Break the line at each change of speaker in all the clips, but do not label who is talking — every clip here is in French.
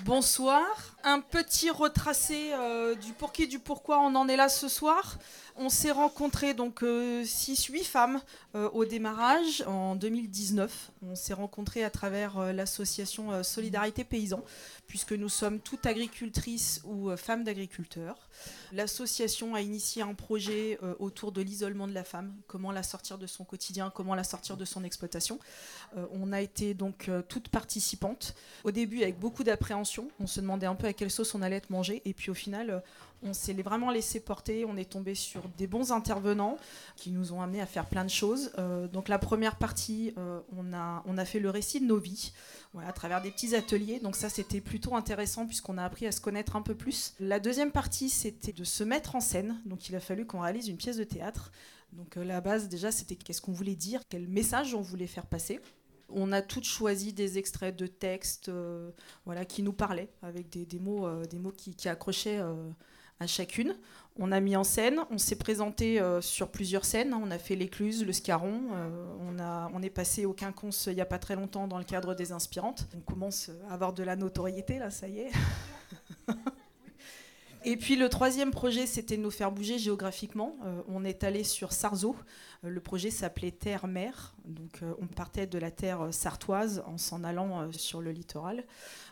Bonsoir. Un petit retracé du pour qui, du pourquoi on en est là ce soir. On s'est rencontrés donc 6-8 femmes au démarrage en 2019. On s'est rencontrés à travers l'association Solidarité Paysan, puisque nous sommes toutes agricultrices ou femmes d'agriculteurs. L'association a initié un projet autour de l'isolement de la femme, comment la sortir de son quotidien, comment la sortir de son exploitation. On a été donc toutes participantes. Au début avec beaucoup d'appréhension, on se demandait un peu à quelle sauce on allait être mangé, et puis au final on s'est vraiment laissé porter, on est tombé sur des bons intervenants qui nous ont amenés à faire plein de choses. Donc la première partie, on a fait le récit de nos vies, voilà, à travers des petits ateliers, donc ça c'était plutôt intéressant puisqu'on a appris à se connaître un peu plus. La deuxième partie, c'était de se mettre en scène, donc il a fallu qu'on réalise une pièce de théâtre. Donc la base déjà, c'était qu'est-ce qu'on voulait dire, quel message on voulait faire passer. On a toutes choisi des extraits de textes voilà, qui nous parlaient, avec des mots qui accrochaient à chacune. On a mis en scène, on s'est présenté sur plusieurs scènes. On a fait l'Écluse, le Scarron. On est passé au Quinconce il n'y a pas très longtemps dans le cadre des Inspirantes. On commence à avoir de la notoriété, là, ça y est. Et puis le troisième projet, c'était de nous faire bouger géographiquement. On est allé sur Sarzeau. Le projet s'appelait Terre-Mer. Donc on partait de la terre sartoise en s'en allant sur le littoral,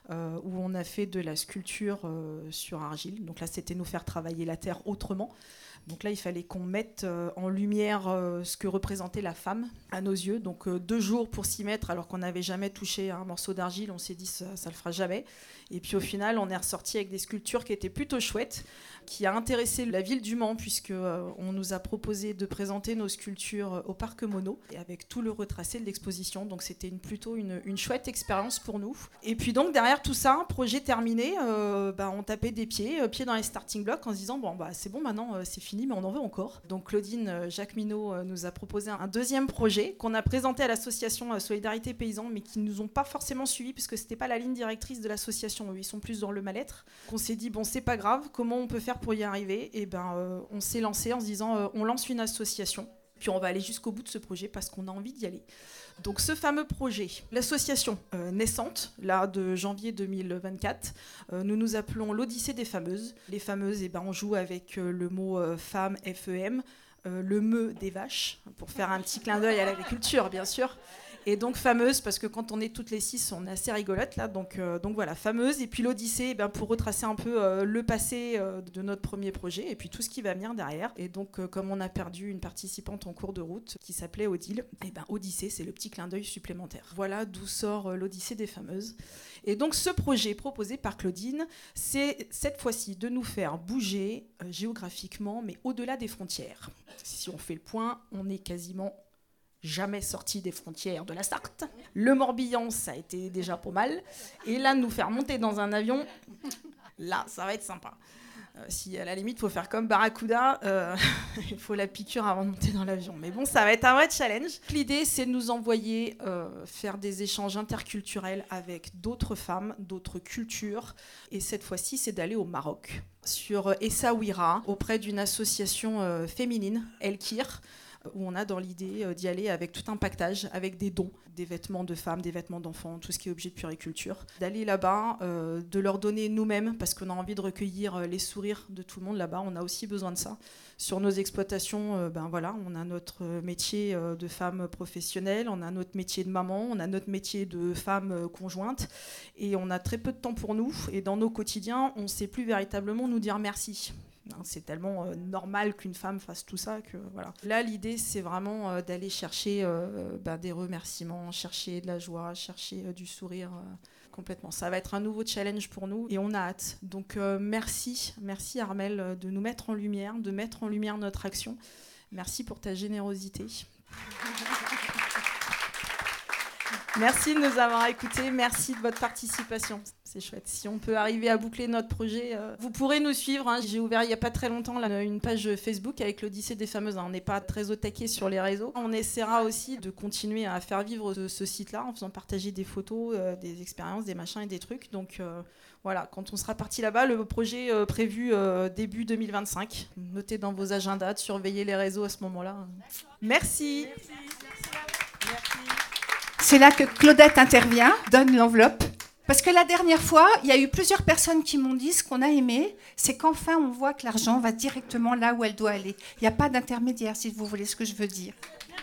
où on a fait de la sculpture sur argile. Donc là, c'était nous faire travailler la terre autrement. Donc là, il fallait qu'on mette en lumière ce que représentait la femme à nos yeux. Donc 2 jours pour s'y mettre, alors qu'on n'avait jamais touché un morceau d'argile. On s'est dit, ça le fera jamais. Et puis au final, on est ressorti avec des sculptures qui étaient plutôt chouettes, qui a intéressé la ville du Mans, puisqu'on nous a proposé de présenter nos sculptures au Parc Monod, et avec tout le retracé de l'exposition. Donc c'était plutôt une chouette expérience pour nous. Et puis donc derrière tout ça, projet terminé, on tapait des pieds dans les starting blocks en se disant, c'est bon, maintenant c'est fini, mais on en veut encore. Donc Claudine Jacqueminot nous a proposé un deuxième projet qu'on a présenté à l'association Solidarité Paysan, mais qui ne nous ont pas forcément suivis, puisque c'était pas la ligne directrice de l'association. Ils sont plus dans le mal-être. On s'est dit, c'est pas grave, comment on peut faire pour y arriver? Et on s'est lancé en se disant, on lance une association, puis on va aller jusqu'au bout de ce projet parce qu'on a envie d'y aller. Donc ce fameux projet, l'association naissante, là de janvier 2024, nous nous appelons l'Odyssée des fameuses. Les fameuses, on joue avec le mot femme, F-E-M, le me des vaches, pour faire un petit clin d'œil à l'agriculture, bien sûr. Et donc fameuse, parce que quand on est toutes les 6, on est assez rigolotes là, donc voilà, fameuse. Et puis l'Odyssée, pour retracer un peu le passé de notre premier projet, et puis tout ce qui va venir derrière. Et donc comme on a perdu une participante en cours de route qui s'appelait Odile, Odyssée, c'est le petit clin d'œil supplémentaire. Voilà d'où sort l'Odyssée des fameuses. Et donc ce projet proposé par Claudine, c'est cette fois-ci de nous faire bouger géographiquement, mais au-delà des frontières. Si on fait le point, on est quasiment jamais sorti des frontières de la Sarthe. Le Morbihan, ça a été déjà pas mal. Et là, nous faire monter dans un avion, là, ça va être sympa. Si à la limite, il faut faire comme Barracuda, il faut la piqûre avant de monter dans l'avion. Mais bon, ça va être un vrai challenge. L'idée, c'est de nous envoyer faire des échanges interculturels avec d'autres femmes, d'autres cultures. Et cette fois-ci, c'est d'aller au Maroc, sur Essaouira, auprès d'une association féminine, El Kir, où on a dans l'idée d'y aller avec tout un pactage, avec des dons, des vêtements de femmes, des vêtements d'enfants, tout ce qui est objet de puériculture. D'aller là-bas, de leur donner nous-mêmes, parce qu'on a envie de recueillir les sourires de tout le monde là-bas, on a aussi besoin de ça. Sur nos exploitations, on a notre métier de femme professionnelle, on a notre métier de maman, on a notre métier de femme conjointe, et on a très peu de temps pour nous, et dans nos quotidiens, on ne sait plus véritablement nous dire merci. C'est tellement normal qu'une femme fasse tout ça que voilà. Là, l'idée, c'est vraiment d'aller chercher des remerciements, chercher de la joie, chercher du sourire complètement. Ça va être un nouveau challenge pour nous et on a hâte. Donc merci Armelle de nous mettre en lumière, de mettre en lumière notre action. Merci pour ta générosité. Merci de nous avoir écoutés, merci de votre participation, c'est chouette. Si on peut arriver à boucler notre projet, vous pourrez nous suivre. J'ai ouvert il n'y a pas très longtemps une page Facebook avec l'Odyssée des fameuses. On n'est pas très au taquet sur les réseaux. On essaiera aussi de continuer à faire vivre ce site-là en faisant partager des photos, des expériences, des machins et des trucs. Donc voilà, quand on sera parti là-bas, le projet prévu début 2025. Notez dans vos agendas de surveiller les réseaux à ce moment-là. Merci.
C'est là que Claudette intervient, donne l'enveloppe. Parce que la dernière fois, il y a eu plusieurs personnes qui m'ont dit ce qu'on a aimé, c'est qu'enfin on voit que l'argent va directement là où elle doit aller. Il n'y a pas d'intermédiaire, si vous voulez ce que je veux dire.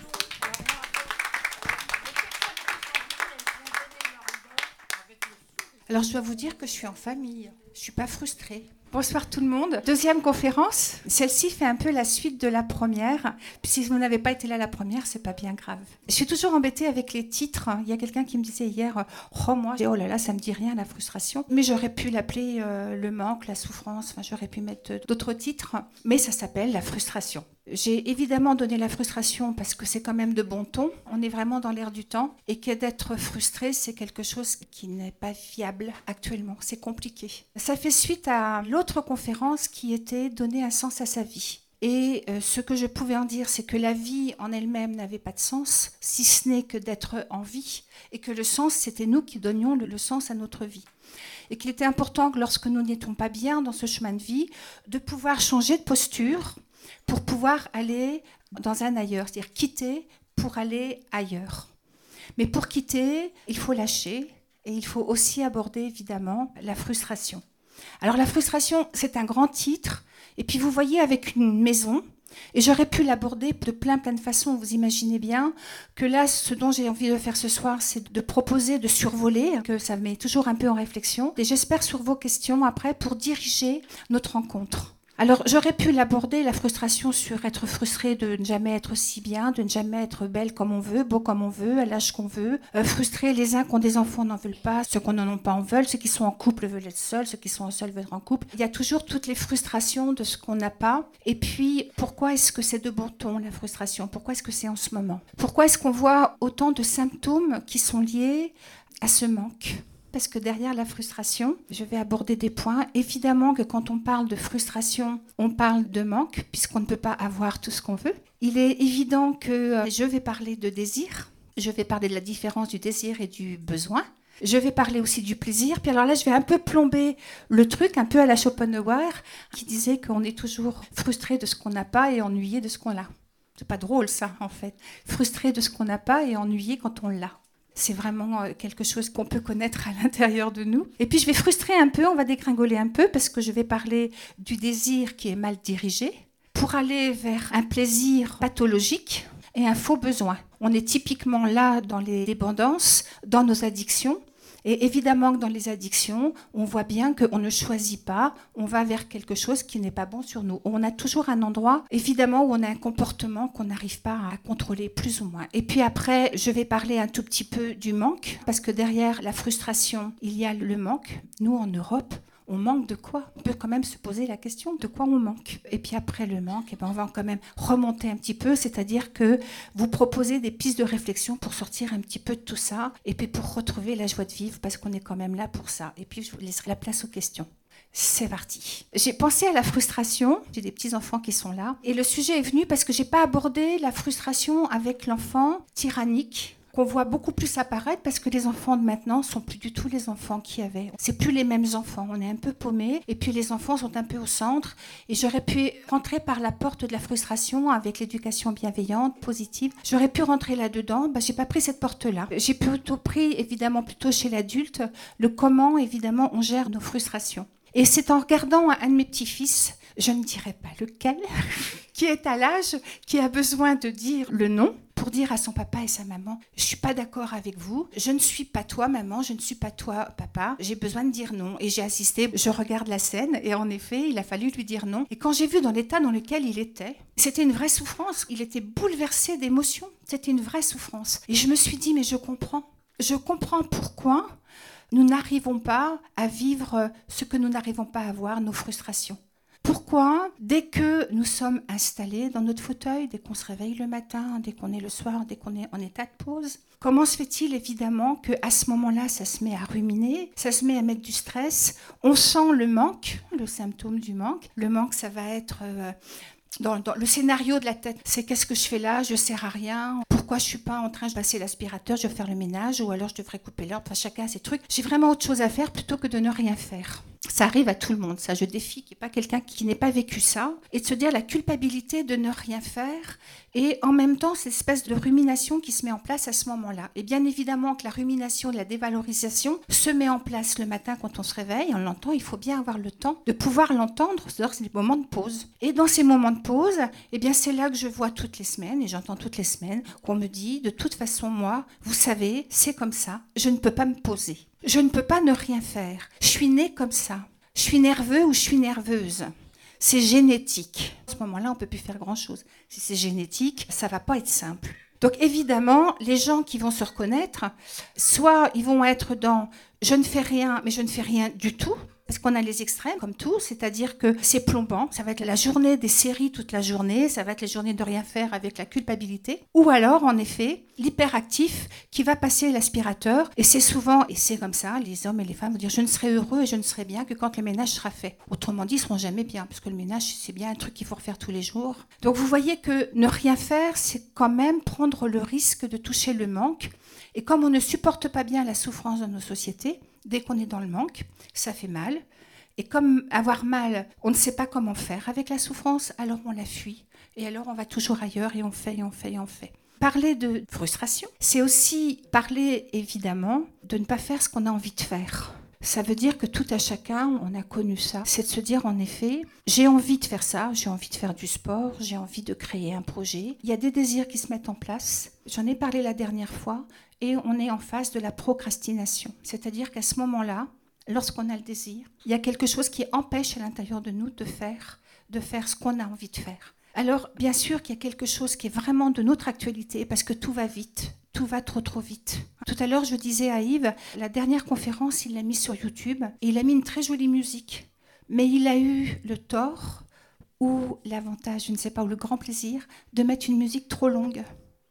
Alors je dois vous dire que je suis en famille, je ne suis pas frustrée. Bonsoir tout le monde. Deuxième conférence. Celle-ci fait un peu la suite de la première. Puis si vous n'avez pas été là la première, c'est pas bien grave. Je suis toujours embêtée avec les titres. Il y a quelqu'un qui me disait hier, oh là là, ça me dit rien la frustration. Mais j'aurais pu l'appeler le manque, la souffrance. Enfin, j'aurais pu mettre d'autres titres. Mais ça s'appelle la frustration. J'ai évidemment donné la frustration parce que c'est quand même de bon ton. On est vraiment dans l'air du temps et que d'être frustré, c'est quelque chose qui n'est pas viable actuellement. C'est compliqué. Ça fait suite à l'autre conférence qui était donner un sens à sa vie. Et ce que je pouvais en dire, c'est que la vie en elle-même n'avait pas de sens, si ce n'est que d'être en vie, et que le sens, c'était nous qui donnions le sens à notre vie. Et qu'il était important que lorsque nous n'étions pas bien dans ce chemin de vie, de pouvoir changer de posture pour pouvoir aller dans un ailleurs, c'est-à-dire quitter pour aller ailleurs. Mais pour quitter, il faut lâcher et il faut aussi aborder évidemment la frustration. Alors la frustration, c'est un grand titre, et puis vous voyez avec une maison, et j'aurais pu l'aborder de plein de façons. Vous imaginez bien que là, ce dont j'ai envie de faire ce soir, c'est de proposer de survoler, que ça met toujours un peu en réflexion, et j'espère sur vos questions après pour diriger notre rencontre. Alors, j'aurais pu l'aborder, la frustration, sur être frustré de ne jamais être si bien, de ne jamais être belle comme on veut, beau comme on veut, à l'âge qu'on veut. Frustrés, les uns qui ont des enfants n'en veulent pas, ceux qui n'en ont pas en veulent, ceux qui sont en couple veulent être seuls, ceux qui sont seuls veulent être en couple. Il y a toujours toutes les frustrations de ce qu'on n'a pas. Et puis, pourquoi est-ce que c'est de bon ton, la frustration ? Pourquoi est-ce que c'est en ce moment ? Pourquoi est-ce qu'on voit autant de symptômes qui sont liés à ce manque ? Parce que derrière la frustration, je vais aborder des points. Évidemment que quand on parle de frustration, on parle de manque, puisqu'on ne peut pas avoir tout ce qu'on veut. Il est évident que je vais parler de désir, je vais parler de la différence du désir et du besoin. Je vais parler aussi du plaisir. Puis alors là, je vais un peu plomber le truc, un peu à la Schopenhauer, qui disait qu'on est toujours frustré de ce qu'on n'a pas et ennuyé de ce qu'on a. C'est pas drôle ça, en fait. Frustré de ce qu'on n'a pas et ennuyé quand on l'a. C'est vraiment quelque chose qu'on peut connaître à l'intérieur de nous. Et puis je vais frustrer un peu, on va dégringoler un peu, parce que je vais parler du désir qui est mal dirigé, pour aller vers un plaisir pathologique et un faux besoin. On est typiquement là dans les dépendances, dans nos addictions. Et évidemment que dans les addictions, on voit bien qu'on ne choisit pas, on va vers quelque chose qui n'est pas bon sur nous. On a toujours un endroit, évidemment, où on a un comportement qu'on n'arrive pas à contrôler plus ou moins. Et puis après, je vais parler un tout petit peu du manque, parce que derrière la frustration, il y a le manque. Nous, en Europe, on manque de quoi ? On peut quand même se poser la question de quoi on manque. Et puis après le manque, on va quand même remonter un petit peu, c'est-à-dire que vous proposez des pistes de réflexion pour sortir un petit peu de tout ça, et puis pour retrouver la joie de vivre, parce qu'on est quand même là pour ça. Et puis je vous laisserai la place aux questions. C'est parti. J'ai pensé à la frustration, j'ai des petits-enfants qui sont là, et le sujet est venu parce que j'ai pas abordé la frustration avec l'enfant tyrannique, qu'on voit beaucoup plus apparaître parce que les enfants de maintenant sont plus du tout les enfants qu'il y avait. C'est plus les mêmes enfants, on est un peu paumés et puis les enfants sont un peu au centre et j'aurais pu rentrer par la porte de la frustration avec l'éducation bienveillante, positive. J'aurais pu rentrer là-dedans, j'ai pas pris cette porte-là. J'ai plutôt pris évidemment plutôt chez l'adulte le comment évidemment on gère nos frustrations. Et c'est en regardant un de mes petits-fils, je ne dirai pas lequel, qui est à l'âge, qui a besoin de dire le non, pour dire à son papa et sa maman, je ne suis pas d'accord avec vous, je ne suis pas toi maman, je ne suis pas toi papa, j'ai besoin de dire non. Et j'ai assisté, je regarde la scène et en effet, il a fallu lui dire non. Et quand j'ai vu dans l'état dans lequel il était, c'était une vraie souffrance, il était bouleversé d'émotions, c'était une vraie souffrance. Et je me suis dit, mais je comprends pourquoi nous n'arrivons pas à vivre ce que nous n'arrivons pas à voir, nos frustrations. Pourquoi, dès que nous sommes installés dans notre fauteuil, dès qu'on se réveille le matin, dès qu'on est le soir, dès qu'on est en état de pause, comment se fait-il évidemment qu'à ce moment-là, ça se met à ruminer, ça se met à mettre du stress, on sent le manque, le symptôme du manque. Le manque, ça va être... Dans le scénario de la tête, c'est qu'est-ce que je fais là, je sers à rien, pourquoi je suis pas en train de passer l'aspirateur, je vais faire le ménage, ou alors je devrais couper l'herbe, enfin chacun a ses trucs. J'ai vraiment autre chose à faire plutôt que de ne rien faire. Ça arrive à tout le monde, ça. Je défie qu'il n'y ait pas quelqu'un qui n'ait pas vécu ça. Et de se dire la culpabilité de ne rien faire. Et en même temps, cette espèce de rumination qui se met en place à ce moment-là. Et bien évidemment que la rumination de la dévalorisation se met en place le matin quand on se réveille. On l'entend, il faut bien avoir le temps de pouvoir l'entendre. C'est-à-dire que c'est des moments de pause. Et dans ces moments de pause, eh bien c'est là que je vois toutes les semaines, et j'entends toutes les semaines, qu'on me dit, de toute façon, moi, vous savez, c'est comme ça. Je ne peux pas me poser. Je ne peux pas ne rien faire. Je suis née comme ça. Je suis nerveux ou je suis nerveuse. C'est génétique. À ce moment-là, on ne peut plus faire grand-chose. Si c'est génétique, ça ne va pas être simple. Donc évidemment, les gens qui vont se reconnaître, soit ils vont être dans « je ne fais rien, mais je ne fais rien du tout », parce qu'on a les extrêmes, comme tout, c'est-à-dire que c'est plombant, ça va être la journée des séries toute la journée, ça va être les journées de rien faire avec la culpabilité, ou alors, en effet, l'hyperactif qui va passer l'aspirateur, et c'est souvent, et c'est comme ça, les hommes et les femmes vont dire « je ne serai heureux et je ne serai bien que quand le ménage sera fait ». Autrement dit, ils ne seront jamais bien, parce que le ménage, c'est bien un truc qu'il faut refaire tous les jours. Donc vous voyez que ne rien faire, c'est quand même prendre le risque de toucher le manque, et comme on ne supporte pas bien la souffrance dans nos sociétés, dès qu'on est dans le manque, ça fait mal. Et comme avoir mal, on ne sait pas comment faire avec la souffrance, alors on la fuit. Et alors on va toujours ailleurs et on fait, et on fait, et on fait. Parler de frustration, c'est aussi parler évidemment de ne pas faire ce qu'on a envie de faire. Ça veut dire que tout à chacun, on a connu ça, c'est de se dire en effet, j'ai envie de faire ça, j'ai envie de faire du sport, j'ai envie de créer un projet. Il y a des désirs qui se mettent en place. J'en ai parlé la dernière fois. Et on est en face de la procrastination. C'est-à-dire qu'à ce moment-là, lorsqu'on a le désir, il y a quelque chose qui empêche à l'intérieur de nous de faire ce qu'on a envie de faire. Alors, bien sûr qu'il y a quelque chose qui est vraiment de notre actualité, parce que tout va vite, tout va trop vite. Tout à l'heure, je disais à Yves, la dernière conférence, il l'a mise sur YouTube, et il a mis une très jolie musique. Mais il a eu le tort, ou l'avantage, je ne sais pas, ou le grand plaisir, de mettre une musique trop longue.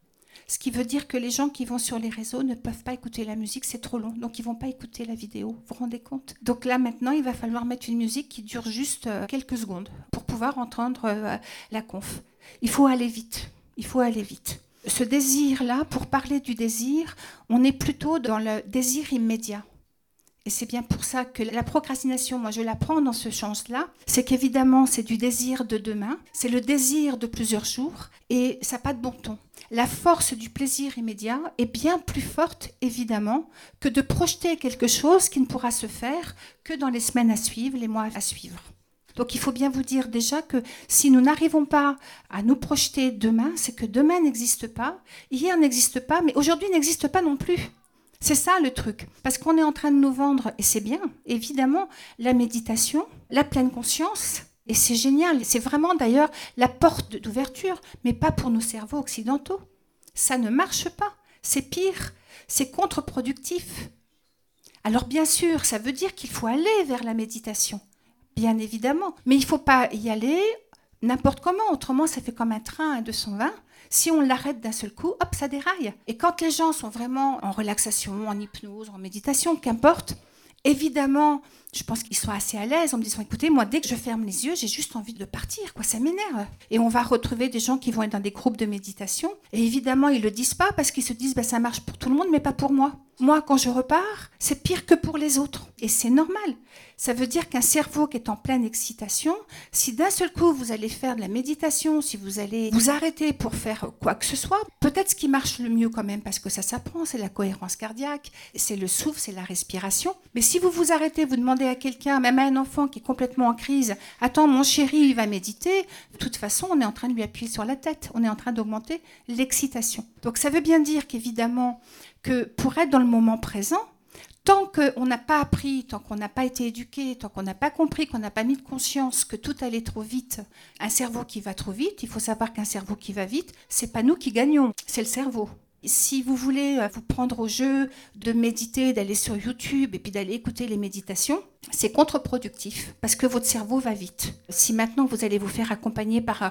Ce qui veut dire que les gens qui vont sur les réseaux ne peuvent pas écouter la musique, c'est trop long. Donc, ils ne vont pas écouter la vidéo. Vous vous rendez compte ? Donc là, maintenant, il va falloir mettre une musique qui dure juste quelques secondes pour pouvoir entendre la conf. Il faut aller vite. Il faut aller vite. Ce désir-là, pour parler du désir, on est plutôt dans le désir immédiat. Et c'est bien pour ça que la procrastination, moi je la prends dans ce sens-là, c'est qu'évidemment c'est du désir de demain, c'est le désir de plusieurs jours, et ça n'a pas de bon ton. La force du plaisir immédiat est bien plus forte, évidemment, que de projeter quelque chose qui ne pourra se faire que dans les semaines à suivre, les mois à suivre. Donc il faut bien vous dire déjà que si nous n'arrivons pas à nous projeter demain, c'est que demain n'existe pas, hier n'existe pas, mais aujourd'hui n'existe pas non plus. C'est ça le truc, parce qu'on est en train de nous vendre, et c'est bien, évidemment, la méditation, la pleine conscience, et c'est génial, c'est vraiment d'ailleurs la porte d'ouverture, mais pas pour nos cerveaux occidentaux. Ça ne marche pas, c'est pire, c'est contre-productif. Alors bien sûr, ça veut dire qu'il faut aller vers la méditation, bien évidemment, mais il ne faut pas y aller n'importe comment, autrement ça fait comme un train à 220. Si on l'arrête d'un seul coup, hop, ça déraille. Et quand les gens sont vraiment en relaxation, en hypnose, en méditation, qu'importe, évidemment, je pense qu'ils sont assez à l'aise en me disant, écoutez, moi, dès que je ferme les yeux, j'ai juste envie de partir, quoi, ça m'énerve. Et on va retrouver des gens qui vont être dans des groupes de méditation. Et évidemment, ils ne le disent pas parce qu'ils se disent, ça marche pour tout le monde, mais pas pour moi. Moi, quand je repars, c'est pire que pour les autres. Et c'est normal. Ça veut dire qu'un cerveau qui est en pleine excitation, si d'un seul coup vous allez faire de la méditation, si vous allez vous arrêter pour faire quoi que ce soit, peut-être ce qui marche le mieux quand même, parce que ça s'apprend, c'est la cohérence cardiaque, c'est le souffle, c'est la respiration. Mais si vous vous arrêtez, vous demandez à quelqu'un, même à un enfant qui est complètement en crise, « Attends, mon chéri, il va méditer », de toute façon, on est en train de lui appuyer sur la tête, on est en train d'augmenter l'excitation. Donc ça veut bien dire qu'évidemment, que pour être dans le moment présent, tant qu'on n'a pas appris, tant qu'on n'a pas été éduqué, tant qu'on n'a pas compris, qu'on n'a pas mis de conscience que tout allait trop vite, un cerveau qui va trop vite, il faut savoir qu'un cerveau qui va vite, c'est pas nous qui gagnons, c'est le cerveau. Si vous voulez vous prendre au jeu de méditer, d'aller sur YouTube et puis d'aller écouter les méditations, c'est contre-productif parce que votre cerveau va vite. Si maintenant vous allez vous faire accompagner par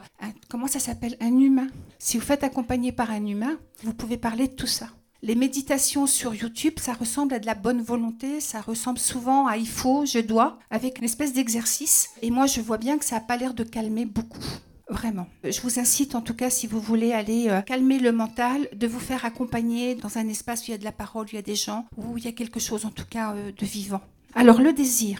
un humain, si vous faites accompagner par un humain, vous pouvez parler de tout ça. Les méditations sur YouTube, ça ressemble à de la bonne volonté, ça ressemble souvent à « il faut »,« je dois », avec une espèce d'exercice. Et moi, je vois bien que ça n'a pas l'air de calmer beaucoup. Vraiment. Je vous incite en tout cas, si vous voulez aller calmer le mental, de vous faire accompagner dans un espace où il y a de la parole, où il y a des gens, où il y a quelque chose en tout cas de vivant. Alors le désir.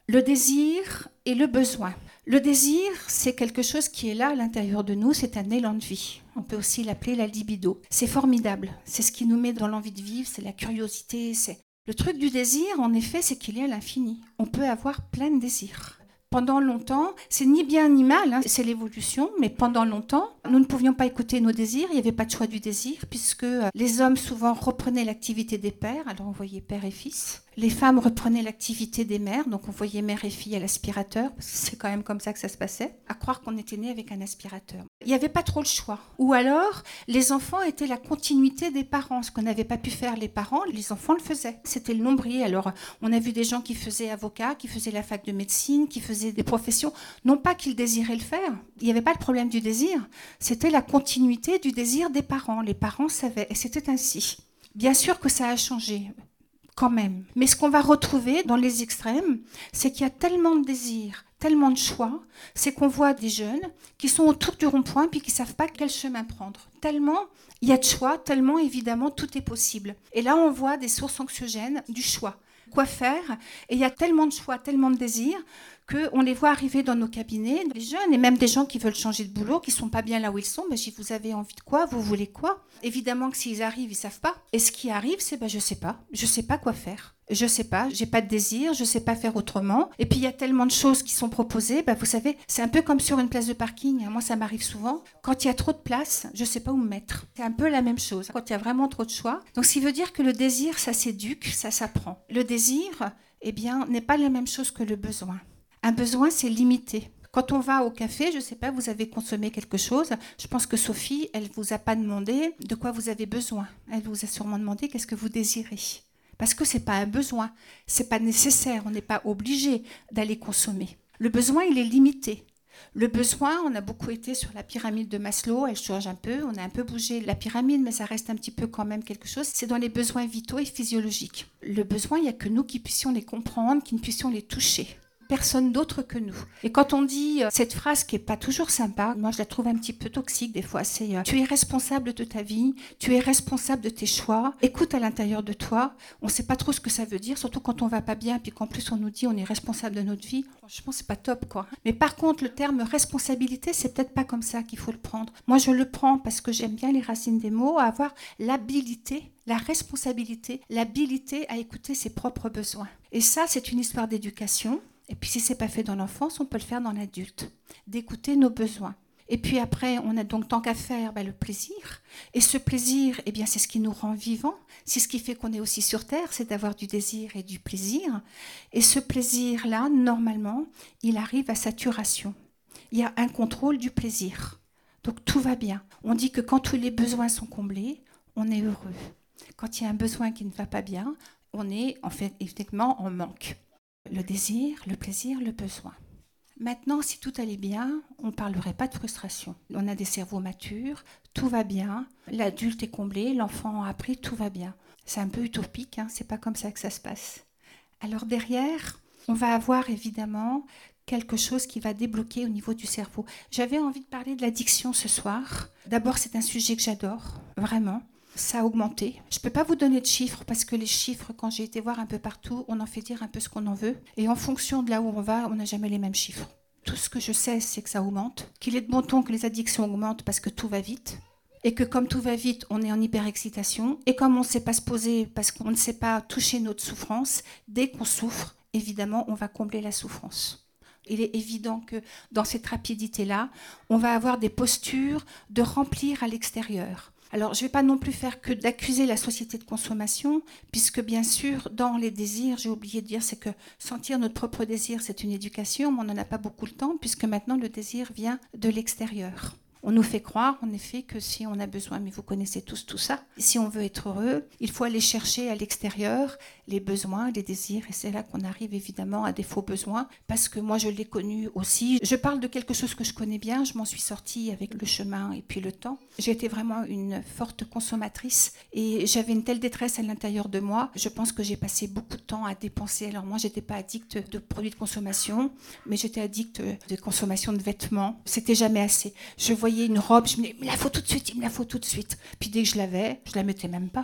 Le désir et le besoin. Le désir, c'est quelque chose qui est là à l'intérieur de nous, c'est un élan de vie. On peut aussi l'appeler la libido. C'est formidable, c'est ce qui nous met dans l'envie de vivre, c'est la curiosité. Le truc du désir, en effet, c'est qu'il est à l'infini. On peut avoir plein de désirs. Pendant longtemps, c'est ni bien ni mal, c'est l'évolution, mais pendant longtemps, nous ne pouvions pas écouter nos désirs, il n'y avait pas de choix du désir, puisque les hommes souvent reprenaient l'activité des pères, alors on voyait père et fils. Les femmes reprenaient l'activité des mères, donc on voyait mère et fille à l'aspirateur, parce que c'est quand même comme ça que ça se passait, à croire qu'on était né avec un aspirateur. Il n'y avait pas trop le choix. Ou alors, les enfants étaient la continuité des parents. Ce qu'on n'avait pas pu faire les parents, les enfants le faisaient. C'était le nombril. Alors, on a vu des gens qui faisaient avocat, qui faisaient la fac de médecine, qui faisaient des professions. Non pas qu'ils désiraient le faire. Il n'y avait pas le problème du désir. C'était la continuité du désir des parents. Les parents savaient. Et c'était ainsi. Bien sûr que ça a changé. Quand même. Mais ce qu'on va retrouver dans les extrêmes, c'est qu'il y a tellement de désirs, tellement de choix, c'est qu'on voit des jeunes qui sont autour du rond-point puis qui ne savent pas quel chemin prendre. Tellement il y a de choix, tellement évidemment tout est possible. Et là, on voit des sources anxiogènes du choix. Quoi faire? Et il y a tellement de choix, tellement de désirs qu'on les voit arriver dans nos cabinets, les jeunes et même des gens qui veulent changer de boulot, qui ne sont pas bien là où ils sont. Ben, si vous avez envie de quoi, vous voulez quoi? Évidemment que s'ils arrivent, ils ne savent pas. Et ce qui arrive, c'est je ne sais pas quoi faire. Je ne sais pas, je n'ai pas de désir, je ne sais pas faire autrement. Et puis il y a tellement de choses qui sont proposées, vous savez, c'est un peu comme sur une place de parking. Moi, ça m'arrive souvent. Quand il y a trop de place, je ne sais pas où me mettre. C'est un peu la même chose, quand il y a vraiment trop de choix. Donc, ce qui veut dire que le désir, ça s'éduque, ça s'apprend. Le désir, n'est pas la même chose que le besoin. Un besoin, c'est limité. Quand on va au café, je ne sais pas, vous avez consommé quelque chose. Je pense que Sophie, elle ne vous a pas demandé de quoi vous avez besoin. Elle vous a sûrement demandé qu'est-ce que vous désirez. Parce que ce n'est pas un besoin, ce n'est pas nécessaire, on n'est pas obligé d'aller consommer. Le besoin, il est limité. Le besoin, on a beaucoup été sur la pyramide de Maslow, elle change un peu, on a un peu bougé la pyramide, mais ça reste un petit peu quand même quelque chose. C'est dans les besoins vitaux et physiologiques. Le besoin, il n'y a que nous qui puissions les comprendre, qui ne puissions les toucher. Personne d'autre que nous. Et quand on dit cette phrase qui n'est pas toujours sympa, moi je la trouve un petit peu toxique des fois, c'est tu es responsable de ta vie, tu es responsable de tes choix, écoute à l'intérieur de toi, on ne sait pas trop ce que ça veut dire, surtout quand on ne va pas bien, puis qu'en plus on nous dit on est responsable de notre vie, franchement c'est pas top quoi. Mais par contre le terme responsabilité, c'est peut-être pas comme ça qu'il faut le prendre. Moi je le prends parce que j'aime bien les racines des mots, à avoir l'habilité, la responsabilité, l'habilité à écouter ses propres besoins. Et ça c'est une histoire d'éducation. Et puis si ce n'est pas fait dans l'enfance, on peut le faire dans l'adulte, d'écouter nos besoins. Et puis après, on a donc tant qu'à faire le plaisir. Et ce plaisir, c'est ce qui nous rend vivants. C'est ce qui fait qu'on est aussi sur Terre, c'est d'avoir du désir et du plaisir. Et ce plaisir-là, normalement, il arrive à saturation. Il y a un contrôle du plaisir. Donc tout va bien. On dit que quand tous les besoins sont comblés, on est heureux. Quand il y a un besoin qui ne va pas bien, on est en fait effectivement en manque. Le désir, le plaisir, le besoin. Maintenant, si tout allait bien, on ne parlerait pas de frustration. On a des cerveaux matures, tout va bien, l'adulte est comblé, l'enfant a appris, tout va bien. C'est un peu utopique, c'est pas comme ça que ça se passe. Alors derrière, on va avoir évidemment quelque chose qui va débloquer au niveau du cerveau. J'avais envie de parler de l'addiction ce soir. D'abord, c'est un sujet que j'adore, vraiment. Ça a augmenté. Je ne peux pas vous donner de chiffres parce que les chiffres, quand j'ai été voir un peu partout, on en fait dire un peu ce qu'on en veut. Et en fonction de là où on va, on n'a jamais les mêmes chiffres. Tout ce que je sais, c'est que ça augmente, qu'il est de bon ton que les addictions augmentent parce que tout va vite. Et que comme tout va vite, on est en hyperexcitation. Et comme on ne sait pas se poser parce qu'on ne sait pas toucher notre souffrance, dès qu'on souffre, évidemment, on va combler la souffrance. Il est évident que dans cette rapidité-là, on va avoir des postures de remplir à l'extérieur. Alors, je ne vais pas non plus faire que d'accuser la société de consommation, puisque bien sûr, dans les désirs, j'ai oublié de dire, c'est que sentir notre propre désir, c'est une éducation, mais on n'en a pas beaucoup le temps, puisque maintenant, le désir vient de l'extérieur. On nous fait croire, en effet, que si on a besoin, mais vous connaissez tous tout ça, si on veut être heureux, il faut aller chercher à l'extérieur les besoins, les désirs, et c'est là qu'on arrive évidemment à des faux besoins, parce que moi je l'ai connu aussi. Je parle de quelque chose que je connais bien, je m'en suis sortie avec le chemin et puis le temps. J'ai été vraiment une forte consommatrice et j'avais une telle détresse à l'intérieur de moi, je pense que j'ai passé beaucoup de temps à dépenser. Alors moi j'étais pas addicte de produits de consommation, mais j'étais addicte de consommation de vêtements. C'était jamais assez. Je voyais une robe, je me disais, il me la faut tout de suite, il me la faut tout de suite. Puis dès que je l'avais, je la mettais même pas.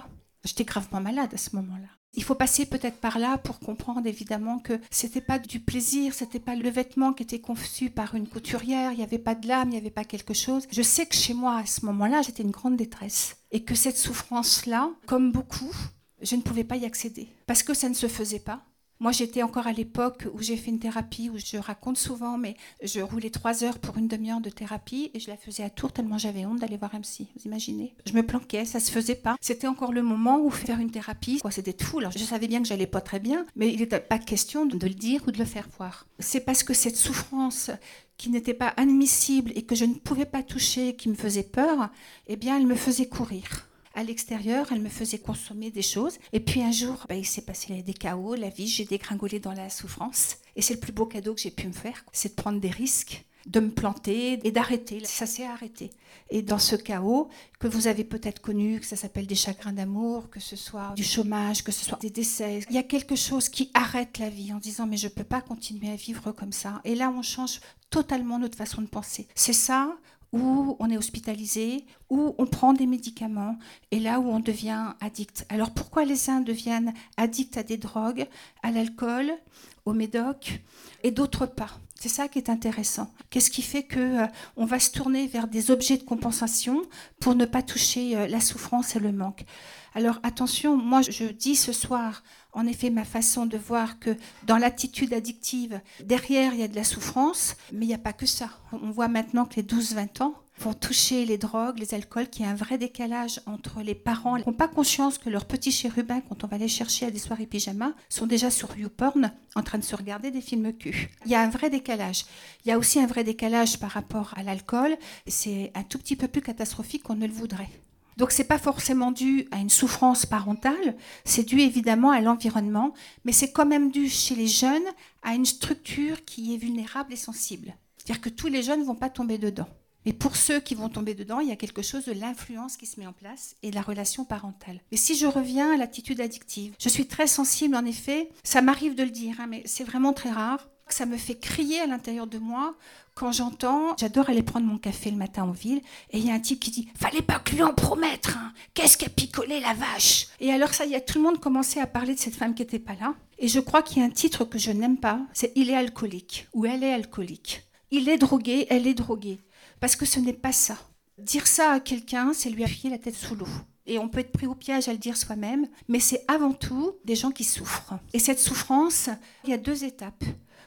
J'étais gravement malade à ce moment-là. Il faut passer peut-être par là pour comprendre évidemment que c'était pas du plaisir, c'était pas le vêtement qui était conçu par une couturière, il n'y avait pas de l'âme, il n'y avait pas quelque chose. Je sais que chez moi, à ce moment-là, j'étais une grande détresse. Et que cette souffrance-là, comme beaucoup, je ne pouvais pas y accéder. Parce que ça ne se faisait pas. Moi, j'étais encore à l'époque où j'ai fait une thérapie, où je raconte souvent, mais je roulais 3 heures pour une demi-heure de thérapie et je la faisais à Tours tellement j'avais honte d'aller voir un psy. Vous imaginez ? Je me planquais, ça se faisait pas. C'était encore le moment où faire une thérapie, c'était fou. Alors, je savais bien que j'allais pas très bien, mais il n'était pas question de le dire ou de le faire voir. C'est parce que cette souffrance qui n'était pas admissible et que je ne pouvais pas toucher, qui me faisait peur, eh bien, elle me faisait courir. À l'extérieur, elle me faisait consommer des choses. Et puis un jour, il s'est passé des chaos, la vie, j'ai dégringolé dans la souffrance. Et c'est le plus beau cadeau que j'ai pu me faire, c'est de prendre des risques, de me planter et d'arrêter. Ça s'est arrêté. Et dans ce chaos que vous avez peut-être connu, que ça s'appelle des chagrins d'amour, que ce soit du chômage, que ce soit des décès, il y a quelque chose qui arrête la vie en disant « mais je ne peux pas continuer à vivre comme ça ». Et là, on change totalement notre façon de penser. C'est ça où on est hospitalisé, où on prend des médicaments, et là où on devient addict. Alors pourquoi les uns deviennent addicts à des drogues, à l'alcool, au médoc, et d'autres pas ? C'est ça qui est intéressant. Qu'est-ce qui fait qu'on va se tourner vers des objets de compensation pour ne pas toucher la souffrance et le manque ? Alors attention, moi je dis ce soir, en effet, ma façon de voir que dans l'attitude addictive, derrière il y a de la souffrance, mais il n'y a pas que ça. On voit maintenant que les 12-20 ans vont toucher les drogues, les alcools, qu'il y a un vrai décalage entre les parents qui n'ont pas conscience que leurs petits chérubins, quand on va les chercher à des soirées pyjama, sont déjà sur YouPorn en train de se regarder des films cul. Il y a un vrai décalage. Il y a aussi un vrai décalage par rapport à l'alcool. C'est un tout petit peu plus catastrophique qu'on ne le voudrait. Donc ce n'est pas forcément dû à une souffrance parentale, c'est dû évidemment à l'environnement, mais c'est quand même dû chez les jeunes à une structure qui est vulnérable et sensible. C'est-à-dire que tous les jeunes ne vont pas tomber dedans. Mais pour ceux qui vont tomber dedans, il y a quelque chose de l'influence qui se met en place et de la relation parentale. Mais si je reviens à l'attitude addictive, je suis très sensible en effet, ça m'arrive de le dire, mais c'est vraiment très rare. Ça me fait crier à l'intérieur de moi quand j'adore aller prendre mon café le matin en ville, et il y a un type qui dit « Fallait pas que lui en promettre, hein. Qu'est-ce qu'a picolé la vache ?» Et alors ça y est, tout le monde commençait à parler de cette femme qui n'était pas là. Et je crois qu'il y a un titre que je n'aime pas, c'est « Il est alcoolique » ou « Elle est alcoolique ». Il est drogué, elle est droguée. Parce que ce n'est pas ça. Dire ça à quelqu'un, c'est lui appuyer la tête sous l'eau. Et on peut être pris au piège à le dire soi-même, mais c'est avant tout des gens qui souffrent. Et cette souffrance, il y a 2 étapes.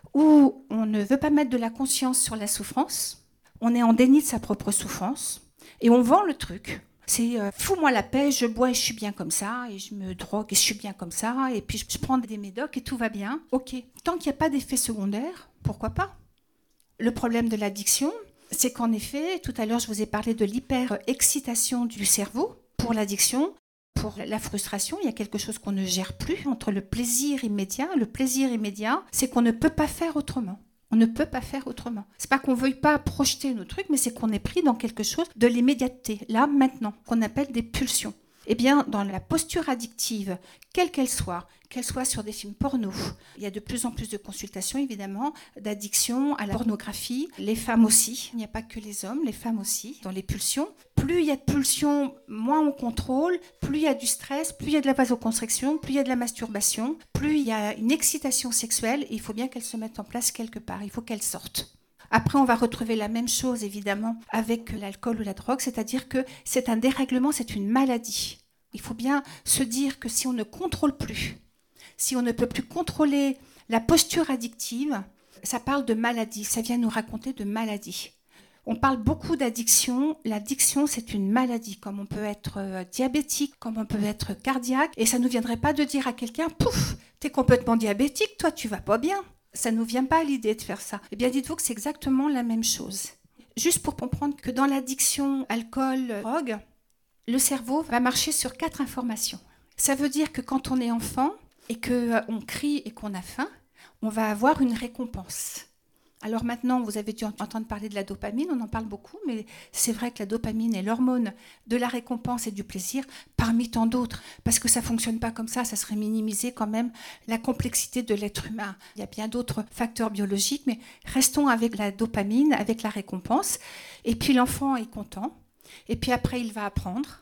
Où on ne veut pas mettre de la conscience sur la souffrance, on est en déni de sa propre souffrance, et on vend le truc. C'est fous-moi la paix, je bois et je suis bien comme ça, et je me drogue et je suis bien comme ça, et puis je prends des médocs et tout va bien. Ok, tant qu'il n'y a pas d'effet secondaire, pourquoi pas ? Le problème de l'addiction, c'est qu'en effet, tout à l'heure je vous ai parlé de l'hyper-excitation du cerveau pour l'addiction. Pour la frustration, il y a quelque chose qu'on ne gère plus entre le plaisir immédiat. Le plaisir immédiat, c'est qu'on ne peut pas faire autrement. On ne peut pas faire autrement. C'est pas qu'on veuille pas projeter nos trucs, mais c'est qu'on est pris dans quelque chose de l'immédiateté, là, maintenant, qu'on appelle des pulsions. Eh bien, dans la posture addictive, quelle qu'elle soit sur des films porno, il y a de plus en plus de consultations, évidemment, d'addiction à la pornographie. Les femmes aussi, il n'y a pas que les hommes, les femmes aussi, dans les pulsions. Plus il y a de pulsions, moins on contrôle, plus il y a du stress, plus il y a de la vasoconstriction, plus il y a de la masturbation, plus il y a une excitation sexuelle, et il faut bien qu'elle se mette en place quelque part, il faut qu'elle sorte. Après, on va retrouver la même chose, évidemment, avec l'alcool ou la drogue, c'est-à-dire que c'est un dérèglement, c'est une maladie. Il faut bien se dire que si on ne contrôle plus, si on ne peut plus contrôler la posture addictive, ça parle de maladie, ça vient nous raconter de maladie. On parle beaucoup d'addiction. L'addiction, c'est une maladie, comme on peut être diabétique, comme on peut être cardiaque, et ça ne nous viendrait pas de dire à quelqu'un « Pouf, t'es complètement diabétique, toi tu vas pas bien ». Ça ne nous vient pas à l'idée de faire ça. Eh bien, dites-vous que c'est exactement la même chose. Juste pour comprendre que dans l'addiction alcool, drogue, le cerveau va marcher sur 4 informations. Ça veut dire que quand on est enfant et qu'on crie et qu'on a faim, on va avoir une récompense. Alors maintenant, vous avez dû entendre parler de la dopamine, on en parle beaucoup, mais c'est vrai que la dopamine est l'hormone de la récompense et du plaisir parmi tant d'autres, parce que ça ne fonctionne pas comme ça serait minimiser quand même la complexité de l'être humain. Il y a bien d'autres facteurs biologiques, mais restons avec la dopamine, avec la récompense. Et puis l'enfant est content, et puis après il va apprendre,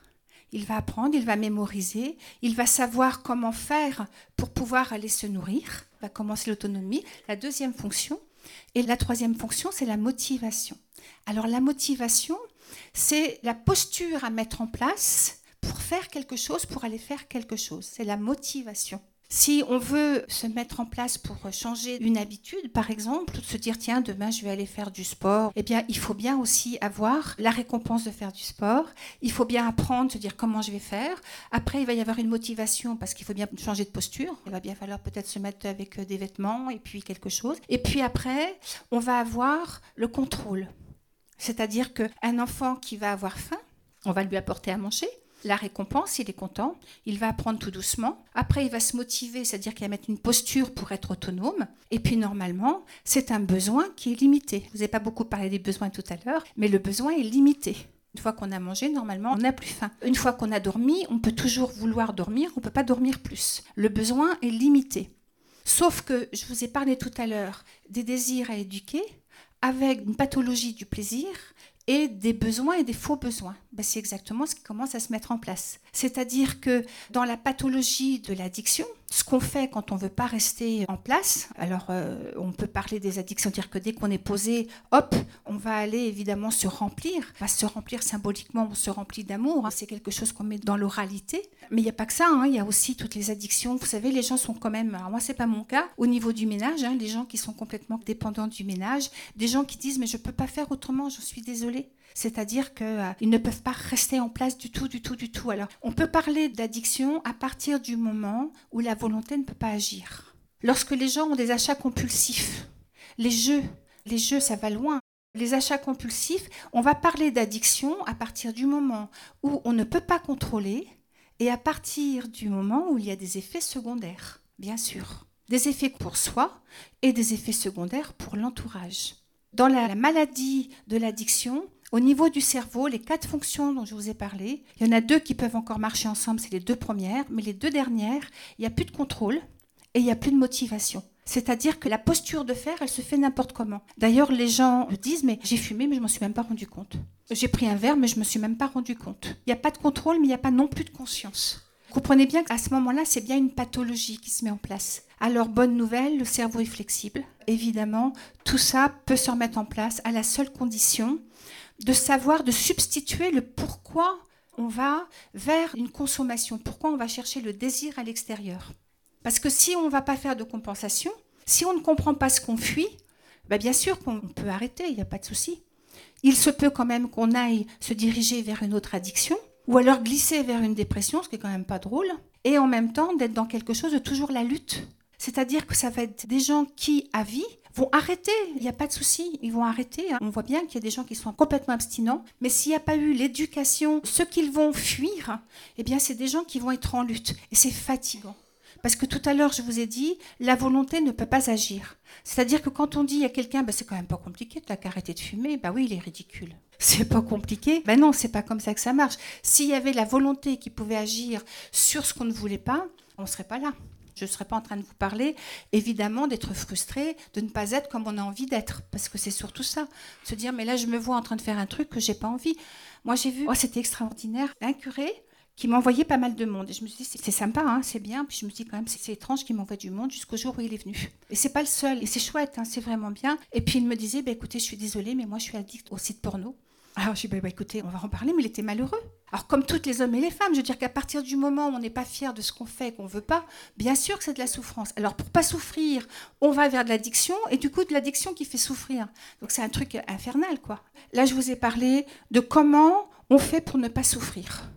il va apprendre, il va mémoriser, il va savoir comment faire pour pouvoir aller se nourrir, il va commencer l'autonomie. La deuxième fonction, et la troisième fonction, c'est la motivation. Alors la motivation, c'est la posture à mettre en place pour faire quelque chose, pour aller faire quelque chose. C'est la motivation. Si on veut se mettre en place pour changer une habitude, par exemple, se dire tiens, demain je vais aller faire du sport, eh bien il faut bien aussi avoir la récompense de faire du sport. Il faut bien apprendre, se dire comment je vais faire. Après, il va y avoir une motivation parce qu'il faut bien changer de posture. Il va bien falloir peut-être se mettre avec des vêtements et puis quelque chose. Et puis après, on va avoir le contrôle. C'est-à-dire qu'un enfant qui va avoir faim, on va lui apporter à manger. La récompense, il est content, il va apprendre tout doucement. Après, il va se motiver, c'est-à-dire qu'il va mettre une posture pour être autonome. Et puis, normalement, c'est un besoin qui est limité. Je vous ai pas beaucoup parlé des besoins tout à l'heure, mais le besoin est limité. Une fois qu'on a mangé, normalement, on n'a plus faim. Une fois qu'on a dormi, on peut toujours vouloir dormir, on ne peut pas dormir plus. Le besoin est limité. Sauf que, je vous ai parlé tout à l'heure des désirs à éduquer, avec une pathologie du plaisir, et des besoins et des faux besoins. C'est exactement ce qui commence à se mettre en place. C'est-à-dire que dans la pathologie de l'addiction, ce qu'on fait quand on ne veut pas rester en place, alors on peut parler des addictions, dire que dès qu'on est posé, hop, on va aller évidemment se remplir. On va se remplir symboliquement, on se remplit d'amour. C'est quelque chose qu'on met dans l'oralité. Mais il n'y a pas que ça, il y a aussi toutes les addictions. Vous savez, les gens sont quand même, alors moi c'est pas mon cas, au niveau du ménage, les gens qui sont complètement dépendants du ménage, des gens qui disent mais je ne peux pas faire autrement, je suis désolée. C'est-à-dire qu'ils ne peuvent pas rester en place du tout. Alors, on peut parler d'addiction à partir du moment où la volonté ne peut pas agir. Lorsque les gens ont des achats compulsifs, les jeux, ça va loin. Les achats compulsifs, on va parler d'addiction à partir du moment où on ne peut pas contrôler et à partir du moment où il y a des effets secondaires, bien sûr. Des effets pour soi et des effets secondaires pour l'entourage. Dans la maladie de l'addiction, au niveau du cerveau, les 4 fonctions dont je vous ai parlé, il y en a 2 qui peuvent encore marcher ensemble, c'est les 2 premières, mais les 2 dernières, il n'y a plus de contrôle et il n'y a plus de motivation. C'est-à-dire que la posture de faire, elle se fait n'importe comment. D'ailleurs, les gens me disent, mais j'ai fumé, mais je ne m'en suis même pas rendu compte. J'ai pris un verre, mais je ne me suis même pas rendu compte. Il n'y a pas de contrôle, mais il n'y a pas non plus de conscience. Vous comprenez bien qu'à ce moment-là, c'est bien une pathologie qui se met en place. Alors, bonne nouvelle, le cerveau est flexible. Évidemment, tout ça peut se remettre en place à la seule condition de savoir, de substituer le pourquoi on va vers une consommation, pourquoi on va chercher le désir à l'extérieur. Parce que si on ne va pas faire de compensation, si on ne comprend pas ce qu'on fuit, bien sûr qu'on peut arrêter, il n'y a pas de souci. Il se peut quand même qu'on aille se diriger vers une autre addiction, ou alors glisser vers une dépression, ce qui est quand même pas drôle, et en même temps d'être dans quelque chose de toujours la lutte. C'est-à-dire que ça va être des gens qui, à vie, vont arrêter, il n'y a pas de souci, ils vont arrêter. On voit bien qu'il y a des gens qui sont complètement abstinents, mais s'il n'y a pas eu l'éducation, ce qu'ils vont fuir, c'est des gens qui vont être en lutte. Et c'est fatigant. Parce que tout à l'heure, je vous ai dit, la volonté ne peut pas agir. C'est-à-dire que quand on dit à quelqu'un, c'est quand même pas compliqué, tu n'as qu'à arrêter de fumer, oui, il est ridicule. C'est pas compliqué. Non, c'est pas comme ça que ça marche. S'il y avait la volonté qui pouvait agir sur ce qu'on ne voulait pas, on ne serait pas là. Je ne serais pas en train de vous parler, évidemment, d'être frustré, de ne pas être comme on a envie d'être. Parce que c'est surtout ça. Se dire, mais là, je me vois en train de faire un truc que je n'ai pas envie. Moi, j'ai vu, c'était extraordinaire, un curé qui m'envoyait pas mal de monde. Et je me suis dit, c'est sympa, c'est bien. Puis je me suis dit, quand même, c'est étrange qu'il m'envoie du monde jusqu'au jour où il est venu. Et c'est pas le seul. Et c'est chouette, c'est vraiment bien. Et puis il me disait, écoutez, je suis désolée, mais moi, je suis addict au site porno. Alors je lui ai dit, écoutez, on va en parler, mais il était malheureux. Alors comme toutes les hommes et les femmes, je veux dire qu'à partir du moment où on n'est pas fier de ce qu'on fait, qu'on ne veut pas, bien sûr que c'est de la souffrance. Alors pour ne pas souffrir, on va vers de l'addiction, et du coup de l'addiction qui fait souffrir. Donc c'est un truc infernal, quoi. Là, je vous ai parlé de comment on fait pour ne pas souffrir.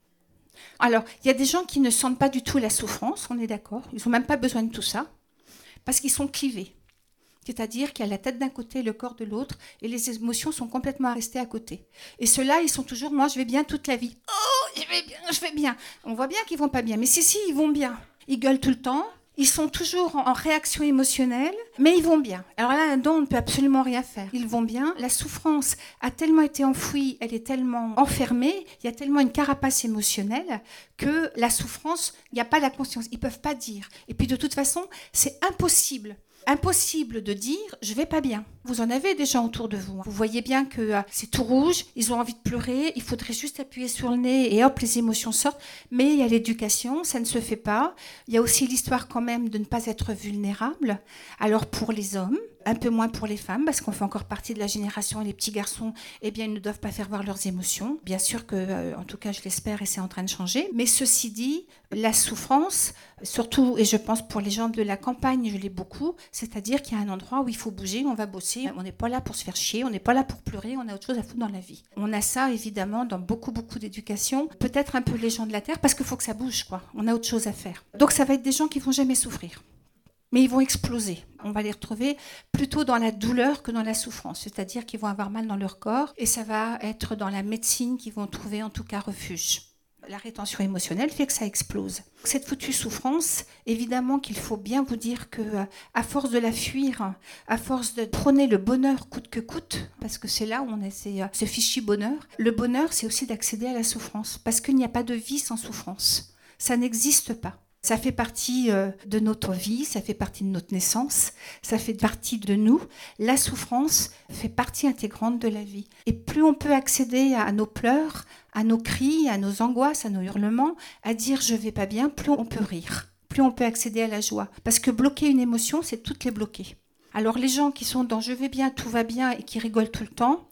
Alors, il y a des gens qui ne sentent pas du tout la souffrance, on est d'accord, ils n'ont même pas besoin de tout ça, parce qu'ils sont clivés. C'est-à-dire qu'il y a la tête d'un côté et le corps de l'autre, et les émotions sont complètement restées à côté. Et ceux-là, ils sont toujours, moi, je vais bien toute la vie. Oh, je vais bien. On voit bien qu'ils vont pas bien, mais si, ils vont bien. Ils gueulent tout le temps, ils sont toujours en réaction émotionnelle, mais ils vont bien. Alors là, là-dedans, on ne peut absolument rien faire. Ils vont bien. La souffrance a tellement été enfouie, elle est tellement enfermée, il y a tellement une carapace émotionnelle que la souffrance, il n'y a pas la conscience. Ils ne peuvent pas dire. Et puis de toute façon, c'est impossible Impossible de dire « je vais pas bien ». Vous en avez des gens autour de vous. Vous voyez bien que c'est tout rouge, ils ont envie de pleurer, il faudrait juste appuyer sur le nez et hop, les émotions sortent. Mais il y a l'éducation, ça ne se fait pas. Il y a aussi l'histoire quand même de ne pas être vulnérable. Alors pour les hommes, un peu moins pour les femmes, parce qu'on fait encore partie de la génération, les petits garçons, eh bien, ils ne doivent pas faire voir leurs émotions. Bien sûr que, en tout cas, je l'espère et c'est en train de changer. Mais ceci dit, la souffrance, surtout, et je pense pour les gens de la campagne, je l'ai beaucoup, c'est-à-dire qu'il y a un endroit où il faut bouger, on va bosser. On n'est pas là pour se faire chier, on n'est pas là pour pleurer, on a autre chose à foutre dans la vie. On a ça, évidemment, dans beaucoup d'éducation. Peut-être un peu les gens de la Terre, parce qu'il faut que ça bouge, quoi. On a autre chose à faire. Donc ça va être des gens qui vont jamais souffrir. Mais ils vont exploser. On va les retrouver plutôt dans la douleur que dans la souffrance. C'est-à-dire qu'ils vont avoir mal dans leur corps et ça va être dans la médecine qu'ils vont trouver en tout cas refuge. La rétention émotionnelle fait que ça explose. Cette foutue souffrance, évidemment qu'il faut bien vous dire que à force de la fuir, à force de prôner le bonheur coûte que coûte, parce que c'est là où on a ce fichu bonheur, le bonheur c'est aussi d'accéder à la souffrance, parce qu'il n'y a pas de vie sans souffrance. Ça n'existe pas. Ça fait partie de notre vie, ça fait partie de notre naissance, ça fait partie de nous. La souffrance fait partie intégrante de la vie. Et plus on peut accéder à nos pleurs, à nos cris, à nos angoisses, à nos hurlements, à dire « je vais pas bien », plus on peut rire, plus on peut accéder à la joie. Parce que bloquer une émotion, c'est toutes les bloquer. Alors les gens qui sont dans « je vais bien, tout va bien » et qui rigolent tout le temps,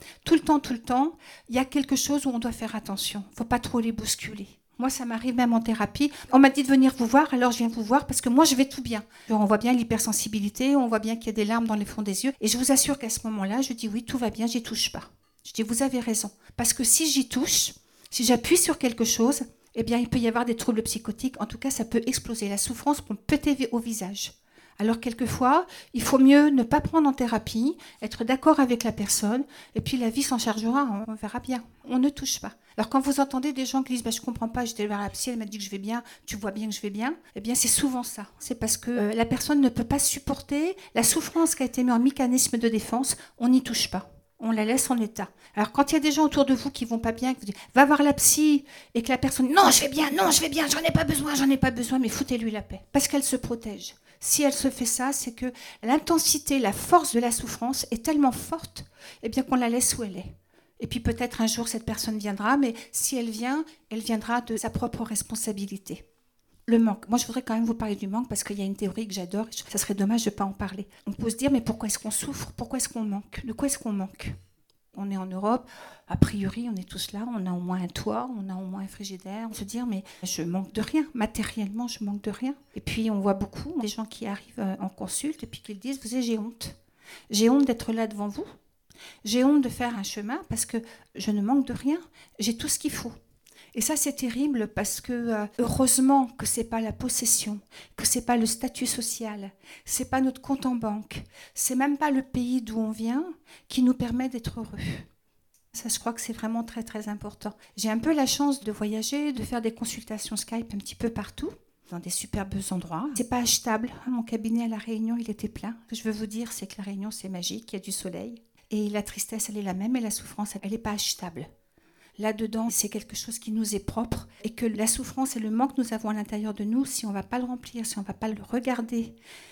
il y a quelque chose où on doit faire attention. Il ne faut pas trop les bousculer. Moi, ça m'arrive même en thérapie. On m'a dit de venir vous voir, alors je viens vous voir parce que moi, je vais tout bien. On voit bien l'hypersensibilité, on voit bien qu'il y a des larmes dans les fonds des yeux. Et je vous assure qu'à ce moment-là, je dis oui, tout va bien, j'y touche pas. Je dis vous avez raison. Parce que si j'y touche, si j'appuie sur quelque chose, eh bien, il peut y avoir des troubles psychotiques. En tout cas, ça peut exploser. La souffrance peut péter au visage. Alors quelquefois, il faut mieux ne pas prendre en thérapie, être d'accord avec la personne, et puis la vie s'en chargera, on verra bien. On ne touche pas. Alors quand vous entendez des gens qui disent je comprends pas, j'étais vers la psy, elle m'a dit que je vais bien, tu vois bien que je vais bien, eh bien c'est souvent ça. C'est parce que la personne ne peut pas supporter la souffrance qui a été mise en mécanisme de défense, on n'y touche pas. On la laisse en état. Alors quand il y a des gens autour de vous qui vont pas bien, qui vous disent va voir la psy, et que la personne non je vais bien, j'en ai pas besoin, mais foutez-lui la paix. Parce qu'elle se protège. Si elle se fait ça, c'est que l'intensité, la force de la souffrance est tellement forte, eh bien qu'on la laisse où elle est. Et puis peut-être un jour cette personne viendra, mais si elle vient, elle viendra de sa propre responsabilité. Le manque. Moi, je voudrais quand même vous parler du manque parce qu'il y a une théorie que j'adore. Ça serait dommage de ne pas en parler. On peut se dire, mais pourquoi est-ce qu'on souffre ? Pourquoi est-ce qu'on manque ? De quoi est-ce qu'on manque ? On est en Europe, a priori, on est tous là, on a au moins un toit, on a au moins un frigidaire. On se dit, mais je manque de rien. Matériellement, je manque de rien. Et puis, on voit beaucoup des gens qui arrivent en consulte et puis qui disent, vous savez, j'ai honte. J'ai honte d'être là devant vous. J'ai honte de faire un chemin parce que je ne manque de rien. J'ai tout ce qu'il faut. Et ça, c'est terrible parce que heureusement que c'est pas la possession, que c'est pas le statut social, c'est pas notre compte en banque, c'est même pas le pays d'où on vient qui nous permet d'être heureux. Ça, je crois que c'est vraiment très, très important. J'ai un peu la chance de voyager, de faire des consultations Skype un petit peu partout, dans des superbes endroits. C'est pas achetable. Mon cabinet à La Réunion, il était plein. Ce que je veux vous dire, c'est que La Réunion, c'est magique, il y a du soleil. Et la tristesse, elle est la même, et la souffrance, elle n'est pas achetable. Là-dedans, c'est quelque chose qui nous est propre et que la souffrance et le manque que nous avons à l'intérieur de nous, si on ne va pas le remplir, si on ne va pas le regarder,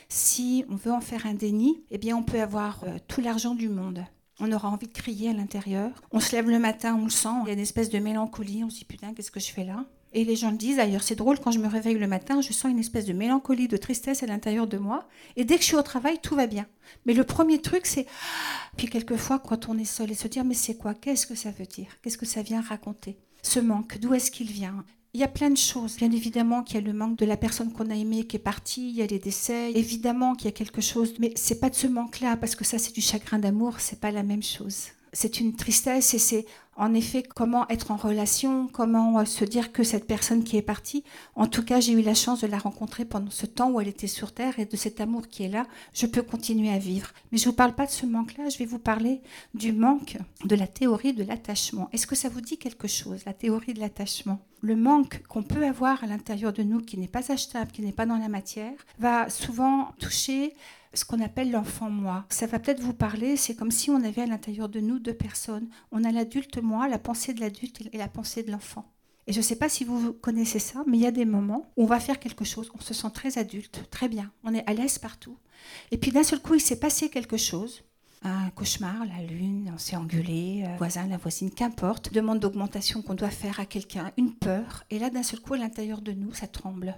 si on veut en faire un déni, eh bien on peut avoir tout l'argent du monde. On aura envie de crier à l'intérieur. On se lève le matin, on le sent, il y a une espèce de mélancolie, on se dit putain, qu'est-ce que je fais là ? Et les gens le disent, d'ailleurs c'est drôle, quand je me réveille le matin, je sens une espèce de mélancolie, de tristesse à l'intérieur de moi. Et dès que je suis au travail, tout va bien. Mais le premier truc, c'est... Puis quelquefois, quand on est seul, et se dire, mais c'est quoi ? Qu'est-ce que ça veut dire ? Qu'est-ce que ça vient raconter ? Ce manque, d'où est-ce qu'il vient ? Il y a plein de choses. Bien évidemment qu'il y a le manque de la personne qu'on a aimée qui est partie, il y a les décès, évidemment qu'il y a quelque chose, mais c'est pas de ce manque-là, parce que ça c'est du chagrin d'amour, c'est pas la même chose. C'est une tristesse et c'est en effet comment être en relation, comment se dire que cette personne qui est partie, en tout cas j'ai eu la chance de la rencontrer pendant ce temps où elle était sur Terre et de cet amour qui est là, je peux continuer à vivre. Mais je ne vous parle pas de ce manque-là, je vais vous parler du manque de la théorie de l'attachement. Est-ce que ça vous dit quelque chose, la théorie de l'attachement ? Le manque qu'on peut avoir à l'intérieur de nous, qui n'est pas achetable, qui n'est pas dans la matière, va souvent toucher ce qu'on appelle l'enfant moi. Ça va peut-être vous parler, c'est comme si on avait à l'intérieur de nous deux personnes. On a l'adulte moi, la pensée de l'adulte et la pensée de l'enfant. Et je ne sais pas si vous connaissez ça, mais il y a des moments où on va faire quelque chose, on se sent très adulte, très bien, on est à l'aise partout. Et puis d'un seul coup, il s'est passé quelque chose, un cauchemar, la lune, on s'est engueulé, le voisin, la voisine, qu'importe, demande d'augmentation qu'on doit faire à quelqu'un, une peur. Et là, d'un seul coup, à l'intérieur de nous, ça tremble.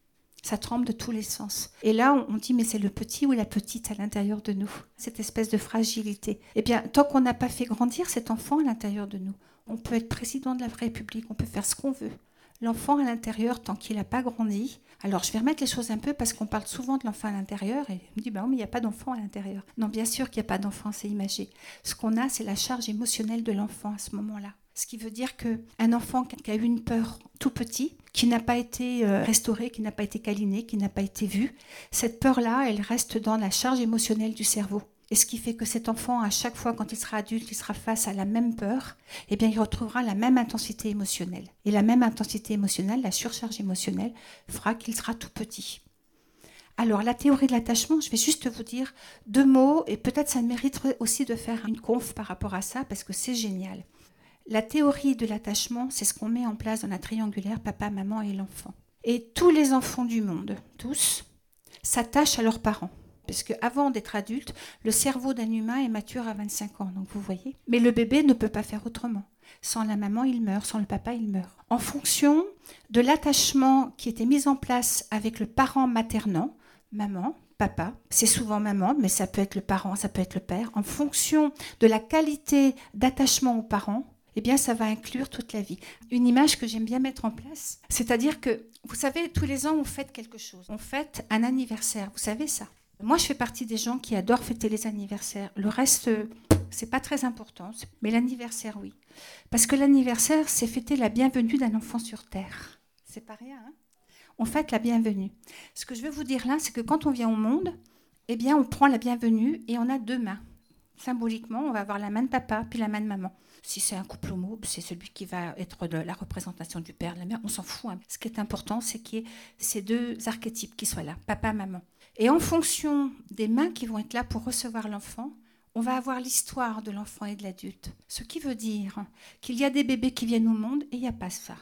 Ça tremble de tous les sens. Et là, on dit, mais c'est le petit ou la petite à l'intérieur de nous, cette espèce de fragilité. Eh bien, tant qu'on n'a pas fait grandir cet enfant à l'intérieur de nous, on peut être président de la République, on peut faire ce qu'on veut. L'enfant à l'intérieur, tant qu'il n'a pas grandi, alors je vais remettre les choses un peu parce qu'on parle souvent de l'enfant à l'intérieur et on me dit, bah oui, mais il n'y a pas d'enfant à l'intérieur. Non, bien sûr qu'il n'y a pas d'enfant, c'est imagé. Ce qu'on a, c'est la charge émotionnelle de l'enfant à ce moment-là. Ce qui veut dire qu'un enfant qui a eu une peur tout petit, qui n'a pas été restaurée, qui n'a pas été câlinée, qui n'a pas été vue, cette peur-là, elle reste dans la charge émotionnelle du cerveau. Et ce qui fait que cet enfant, à chaque fois, quand il sera adulte, il sera face à la même peur, eh bien, il retrouvera la même intensité émotionnelle. Et la même intensité émotionnelle, la surcharge émotionnelle, fera qu'il sera tout petit. Alors, la théorie de l'attachement, je vais juste vous dire 2 mots, et peut-être ça mériterait aussi de faire une conf par rapport à ça, parce que c'est génial. La théorie de l'attachement, c'est ce qu'on met en place dans la triangulaire papa, maman et l'enfant. Et tous les enfants du monde, tous, s'attachent à leurs parents. Parce qu'avant d'être adulte, le cerveau d'un humain est mature à 25 ans, donc vous voyez. Mais le bébé ne peut pas faire autrement. Sans la maman, il meurt, sans le papa, il meurt. En fonction de l'attachement qui était mis en place avec le parent maternant, maman, papa, c'est souvent maman, mais ça peut être le parent, ça peut être le père, en fonction de la qualité d'attachement aux parents, eh bien, ça va inclure toute la vie. Une image que j'aime bien mettre en place, c'est-à-dire que, vous savez, tous les ans, on fête quelque chose. On fête un anniversaire, vous savez ça. Moi, je fais partie des gens qui adorent fêter les anniversaires. Le reste, c'est pas très important, mais l'anniversaire, oui. Parce que l'anniversaire, c'est fêter la bienvenue d'un enfant sur Terre. C'est pas rien, hein ? On fête la bienvenue. Ce que je veux vous dire là, c'est que quand on vient au monde, eh bien, on prend la bienvenue et on a 2 mains. Symboliquement, on va avoir la main de papa puis la main de maman. Si c'est un couple homo, c'est celui qui va être la représentation du père, de la mère. On s'en fout, hein. Ce qui est important, c'est qu'il y ait ces 2 archétypes qui soient là, papa, maman. Et en fonction des mains qui vont être là pour recevoir l'enfant, on va avoir l'histoire de l'enfant et de l'adulte. Ce qui veut dire qu'il y a des bébés qui viennent au monde et il n'y a pas ça.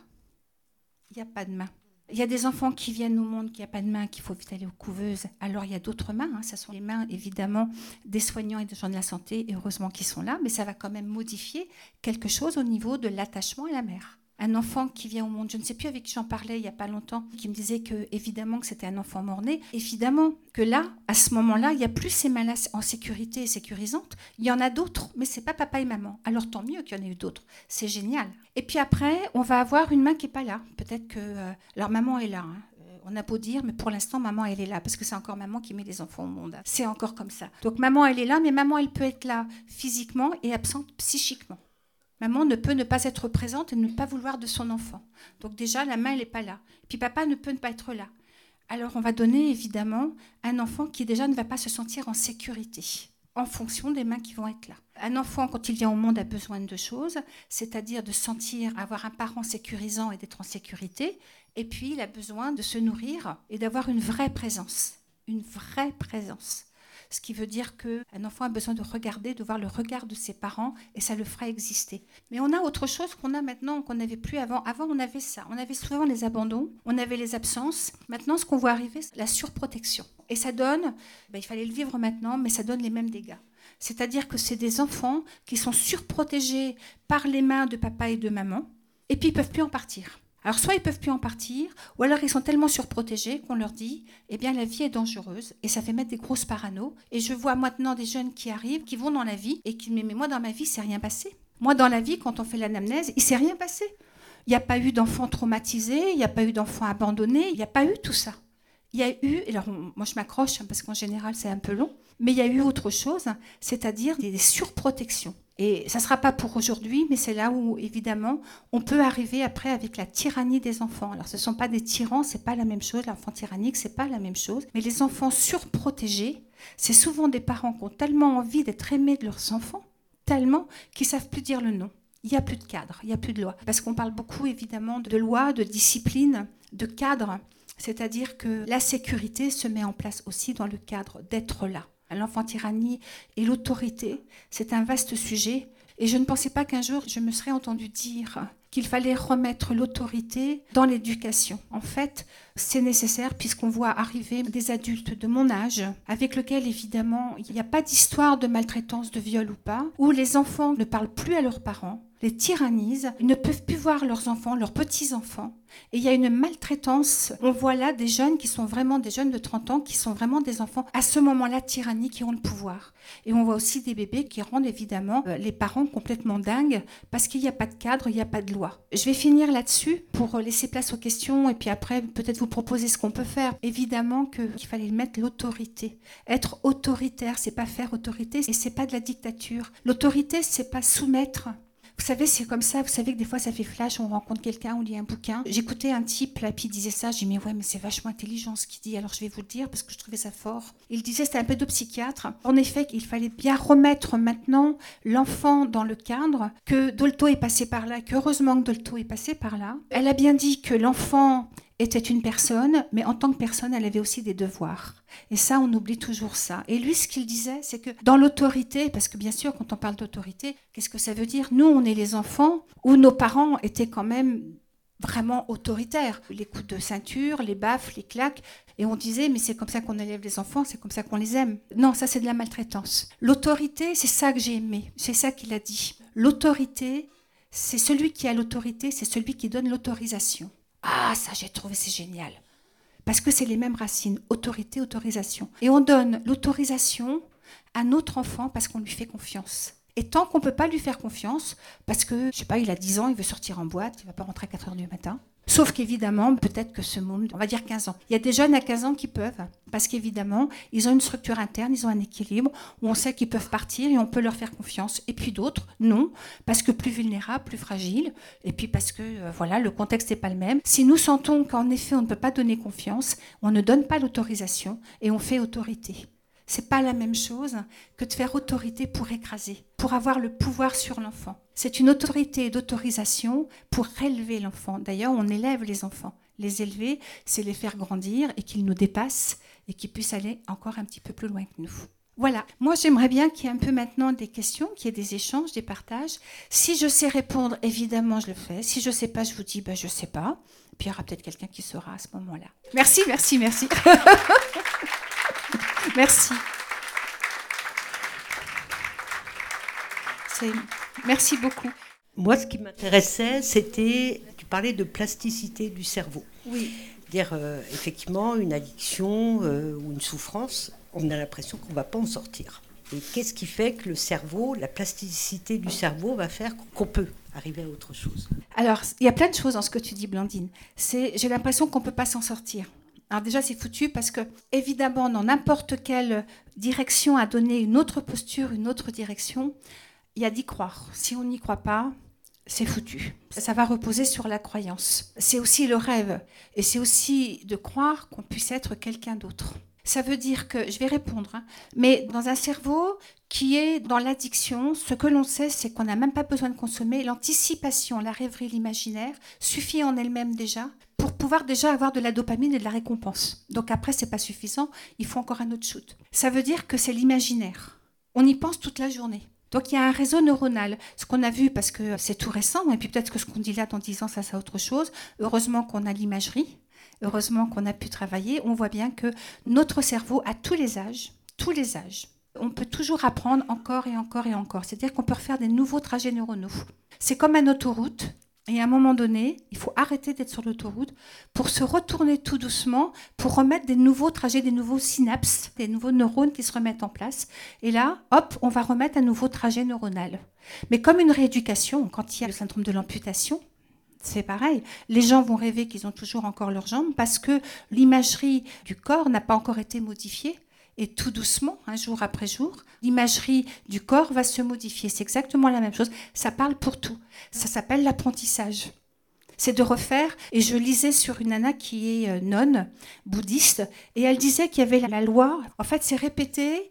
Il n'y a pas de main. Il y a des enfants qui viennent au monde, qu'il n'y a pas de main, qu'il faut vite aller aux couveuses. Alors il y a d'autres mains, hein. Ce sont les mains évidemment des soignants et des gens de la santé, et heureusement qu'ils sont là, mais ça va quand même modifier quelque chose au niveau de l'attachement à la mère. Un enfant qui vient au monde, je ne sais plus avec qui j'en parlais il n'y a pas longtemps, qui me disait que évidemment que c'était un enfant mort-né, évidemment que là, à ce moment-là, il n'y a plus ces mains-là en sécurité et sécurisantes, il y en a d'autres, mais ce n'est pas papa et maman. Alors tant mieux qu'il y en ait eu d'autres, c'est génial. Et puis après, on va avoir une main qui n'est pas là, peut-être que leur maman est là, hein. On a beau dire, mais pour l'instant, maman, elle est là, parce que c'est encore maman qui met les enfants au monde. C'est encore comme ça. Donc maman, elle est là, mais maman, elle peut être là physiquement et absente psychiquement. Maman ne peut ne pas être présente et ne pas vouloir de son enfant. Donc déjà, la main, elle n'est pas là. Puis papa ne peut ne pas être là. Alors on va donner évidemment un enfant qui déjà ne va pas se sentir en sécurité, en fonction des mains qui vont être là. Un enfant, quand il vient au monde, a besoin de 2 choses, c'est-à-dire de sentir, avoir un parent sécurisant et d'être en sécurité. Et puis, il a besoin de se nourrir et d'avoir une vraie présence. Une vraie présence. Ce qui veut dire qu'un enfant a besoin de regarder, de voir le regard de ses parents, et ça le fera exister. Mais on a autre chose qu'on a maintenant, qu'on n'avait plus avant. Avant, on avait ça. On avait souvent les abandons, on avait les absences. Maintenant, ce qu'on voit arriver, c'est la surprotection. Et ça donne, il fallait le vivre maintenant, mais ça donne les mêmes dégâts. C'est-à-dire que c'est des enfants qui sont surprotégés par les mains de papa et de maman, et puis ils ne peuvent plus en partir. Alors soit ils ne peuvent plus en partir, ou alors ils sont tellement surprotégés qu'on leur dit « Eh bien, la vie est dangereuse » et ça fait mettre des grosses paranos. Et je vois maintenant des jeunes qui arrivent, qui vont dans la vie et qui disent « Mais moi, dans ma vie, il ne s'est rien passé. Moi, dans la vie, quand on fait l'anamnèse, il ne s'est rien passé. Il n'y a pas eu d'enfants traumatisés, il n'y a pas eu d'enfants abandonnés, il n'y a pas eu tout ça. Il y a eu, alors moi je m'accroche parce qu'en général c'est un peu long, mais il y a eu autre chose, c'est-à-dire des surprotections. Et ça ne sera pas pour aujourd'hui, mais c'est là où, évidemment, on peut arriver après avec la tyrannie des enfants. Alors, ce ne sont pas des tyrans, ce n'est pas la même chose. L'enfant tyrannique, ce n'est pas la même chose. Mais les enfants surprotégés, c'est souvent des parents qui ont tellement envie d'être aimés de leurs enfants, tellement qu'ils ne savent plus dire le non. Il n'y a plus de cadre, il n'y a plus de loi. Parce qu'on parle beaucoup, évidemment, de loi, de discipline, de cadre. C'est-à-dire que la sécurité se met en place aussi dans le cadre d'être là. L'enfant tyrannie et l'autorité, c'est un vaste sujet. Et je ne pensais pas qu'un jour, je me serais entendue dire qu'il fallait remettre l'autorité dans l'éducation. En fait, c'est nécessaire puisqu'on voit arriver des adultes de mon âge avec lesquels, évidemment, il n'y a pas d'histoire de maltraitance, de viol ou pas, où les enfants ne parlent plus à leurs parents, les tyrannisent, ils ne peuvent plus voir leurs enfants, leurs petits-enfants. Et il y a une maltraitance. On voit là des jeunes qui sont vraiment des jeunes de 30 ans, qui sont vraiment des enfants, à ce moment-là, tyranniques, qui ont le pouvoir. Et on voit aussi des bébés qui rendent évidemment les parents complètement dingues parce qu'il n'y a pas de cadre, il n'y a pas de loi. Je vais finir là-dessus pour laisser place aux questions et puis après peut-être vous proposer ce qu'on peut faire. Évidemment qu'il fallait mettre l'autorité. Être autoritaire, c'est pas faire autorité et c'est pas de la dictature. L'autorité, c'est pas soumettre. Vous savez, c'est comme ça, vous savez que des fois ça fait flash, on rencontre quelqu'un, on lit un bouquin. J'écoutais un type là, puis il disait ça, j'ai dit mais c'est vachement intelligent ce qu'il dit, alors je vais vous le dire parce que je trouvais ça fort. Il disait, c'était un pédopsychiatre, en effet qu'il fallait bien remettre maintenant l'enfant dans le cadre, que Dolto est passé par là, qu'heureusement que Dolto est passé par là. Elle a bien dit que l'enfant était une personne, mais en tant que personne, elle avait aussi des devoirs. Et ça, on oublie toujours ça. Et lui, ce qu'il disait, c'est que dans l'autorité, parce que bien sûr, quand on parle d'autorité, qu'est-ce que ça veut dire ? Nous, on est les enfants où nos parents étaient quand même vraiment autoritaires. Les coups de ceinture, les baffes, les claques. Et on disait, mais c'est comme ça qu'on élève les enfants, c'est comme ça qu'on les aime. Non, ça, c'est de la maltraitance. L'autorité, c'est ça que j'ai aimé. C'est ça qu'il a dit. L'autorité, c'est celui qui a l'autorité, c'est celui qui donne l'autorisation. Ah, ça, j'ai trouvé, c'est génial. Parce que c'est les mêmes racines, autorité, autorisation. Et on donne l'autorisation à notre enfant parce qu'on lui fait confiance. Et tant qu'on ne peut pas lui faire confiance, parce que, je sais pas, il a 10 ans, il veut sortir en boîte, il ne va pas rentrer à 4h du matin. Sauf qu'évidemment, peut-être que ce monde, on va dire 15 ans. Il y a des jeunes à 15 ans qui peuvent, parce qu'évidemment, ils ont une structure interne, ils ont un équilibre, où on sait qu'ils peuvent partir et on peut leur faire confiance. Et puis d'autres, non, parce que plus vulnérables, plus fragiles, et puis parce que, voilà, le contexte n'est pas le même. Si nous sentons qu'en effet, on ne peut pas donner confiance, on ne donne pas l'autorisation et on fait autorité. C'est pas la même chose que de faire autorité pour écraser, pour avoir le pouvoir sur l'enfant. C'est une autorité d'autorisation pour élever l'enfant. D'ailleurs, on élève les enfants. Les élever, c'est les faire grandir et qu'ils nous dépassent et qu'ils puissent aller encore un petit peu plus loin que nous. Voilà. Moi, j'aimerais bien qu'il y ait un peu maintenant des questions, qu'il y ait des échanges, des partages. Si je sais répondre, évidemment, je le fais. Si je ne sais pas, je vous dis, je ne sais pas. Puis il y aura peut-être quelqu'un qui saura à ce moment-là. Merci. Merci. Merci beaucoup.
Moi, ce qui m'intéressait, c'était, tu parlais de plasticité du cerveau.
Oui.
Dire effectivement une addiction ou une souffrance, on a l'impression qu'on ne va pas en sortir. Et qu'est-ce qui fait que le cerveau, la plasticité du cerveau va faire qu'on peut arriver à autre chose ?
Alors, il y a plein de choses dans ce que tu dis, Blandine. J'ai l'impression qu'on ne peut pas s'en sortir. Alors déjà, c'est foutu parce que, évidemment, dans n'importe quelle direction à donner une autre posture, une autre direction, il y a d'y croire. Si on n'y croit pas, c'est foutu. Ça va reposer sur la croyance. C'est aussi le rêve. Et c'est aussi de croire qu'on puisse être quelqu'un d'autre. Ça veut dire que, je vais répondre, mais dans un cerveau qui est dans l'addiction, ce que l'on sait, c'est qu'on n'a même pas besoin de consommer. L'anticipation, la rêverie, l'imaginaire suffit en elle-même déjà pour pouvoir déjà avoir de la dopamine et de la récompense. Donc après, c'est pas suffisant, il faut encore un autre shoot. Ça veut dire que c'est l'imaginaire. On y pense toute la journée. Donc il y a un réseau neuronal. Ce qu'on a vu, parce que c'est tout récent, et puis peut-être que ce qu'on dit là dans 10 ans, ça c'est autre chose. Heureusement qu'on a l'imagerie. Heureusement qu'on a pu travailler, on voit bien que notre cerveau, à tous les âges, on peut toujours apprendre encore et encore et encore. C'est-à-dire qu'on peut refaire des nouveaux trajets neuronaux. C'est comme une autoroute, et à un moment donné, il faut arrêter d'être sur l'autoroute pour se retourner tout doucement, pour remettre des nouveaux trajets, des nouveaux synapses, des nouveaux neurones qui se remettent en place. Et là, hop, on va remettre un nouveau trajet neuronal. Mais comme une rééducation, quand il y a le syndrome de l'amputation, c'est pareil. Les gens vont rêver qu'ils ont toujours encore leurs jambes parce que l'imagerie du corps n'a pas encore été modifiée. Et tout doucement, jour après jour, l'imagerie du corps va se modifier. C'est exactement la même chose. Ça parle pour tout. Ça s'appelle l'apprentissage. C'est de refaire. Et je lisais sur une nana qui est nonne, bouddhiste, et elle disait qu'il y avait la loi. En fait, c'est répéter.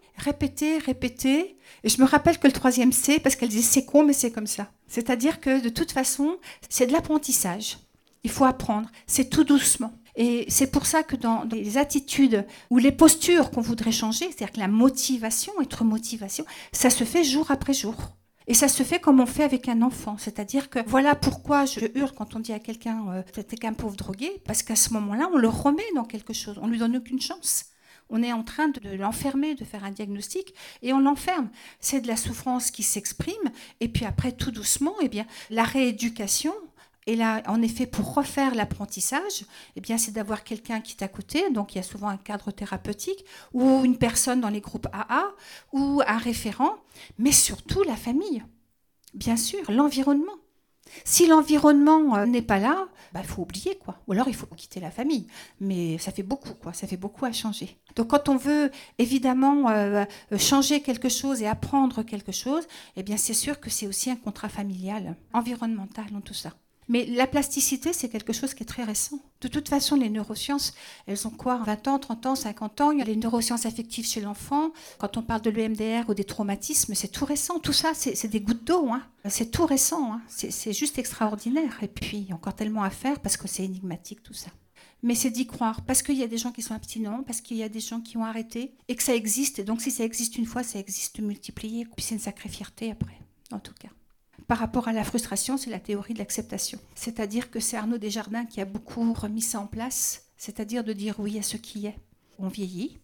Et je me rappelle que le 3e C, parce qu'elle disait c'est con, mais c'est comme ça. C'est-à-dire que de toute façon, c'est de l'apprentissage. Il faut apprendre. C'est tout doucement. Et c'est pour ça que dans les attitudes ou les postures qu'on voudrait changer, c'est-à-dire que la motivation, être motivation, ça se fait jour après jour. Et ça se fait comme on fait avec un enfant, c'est-à-dire que voilà pourquoi je hurle quand on dit à quelqu'un t'es qu'un pauvre drogué, parce qu'à ce moment-là, on le remet dans quelque chose, on lui donne aucune chance. On est en train de l'enfermer, de faire un diagnostic, et on l'enferme. C'est de la souffrance qui s'exprime, et puis après, tout doucement, eh bien, la rééducation. Et là, en effet, pour refaire l'apprentissage, eh bien, c'est d'avoir quelqu'un qui est à côté. Donc, il y a souvent un cadre thérapeutique ou une personne dans les groupes AA ou un référent, mais surtout la famille. Bien sûr, l'environnement. Si l'environnement n'est pas là, il faut oublier, quoi. Ou alors, il faut quitter la famille. Mais ça fait beaucoup, quoi. Ça fait beaucoup à changer. Donc, quand on veut, évidemment, changer quelque chose et apprendre quelque chose, eh bien, c'est sûr que c'est aussi un contrat familial, environnemental, tout ça. Mais la plasticité, c'est quelque chose qui est très récent. De toute façon, les neurosciences, elles ont quoi, 20 ans, 30 ans, 50 ans. Il y a les neurosciences affectives chez l'enfant. Quand on parle de l'EMDR ou des traumatismes, c'est tout récent. Tout ça, c'est des gouttes d'eau. C'est tout récent. C'est juste extraordinaire. Et puis, il y a encore tellement à faire parce que c'est énigmatique, tout ça. Mais c'est d'y croire, parce qu'il y a des gens qui sont abstinents, parce qu'il y a des gens qui ont arrêté, et que ça existe. Et donc, si ça existe une fois, ça existe multiplié. Puis c'est une sacrée fierté après, en tout cas. Par rapport à la frustration, c'est la théorie de l'acceptation. C'est-à-dire que c'est Arnaud Desjardins qui a beaucoup remis ça en place, c'est-à-dire de dire oui à ce qui est. On vieillit,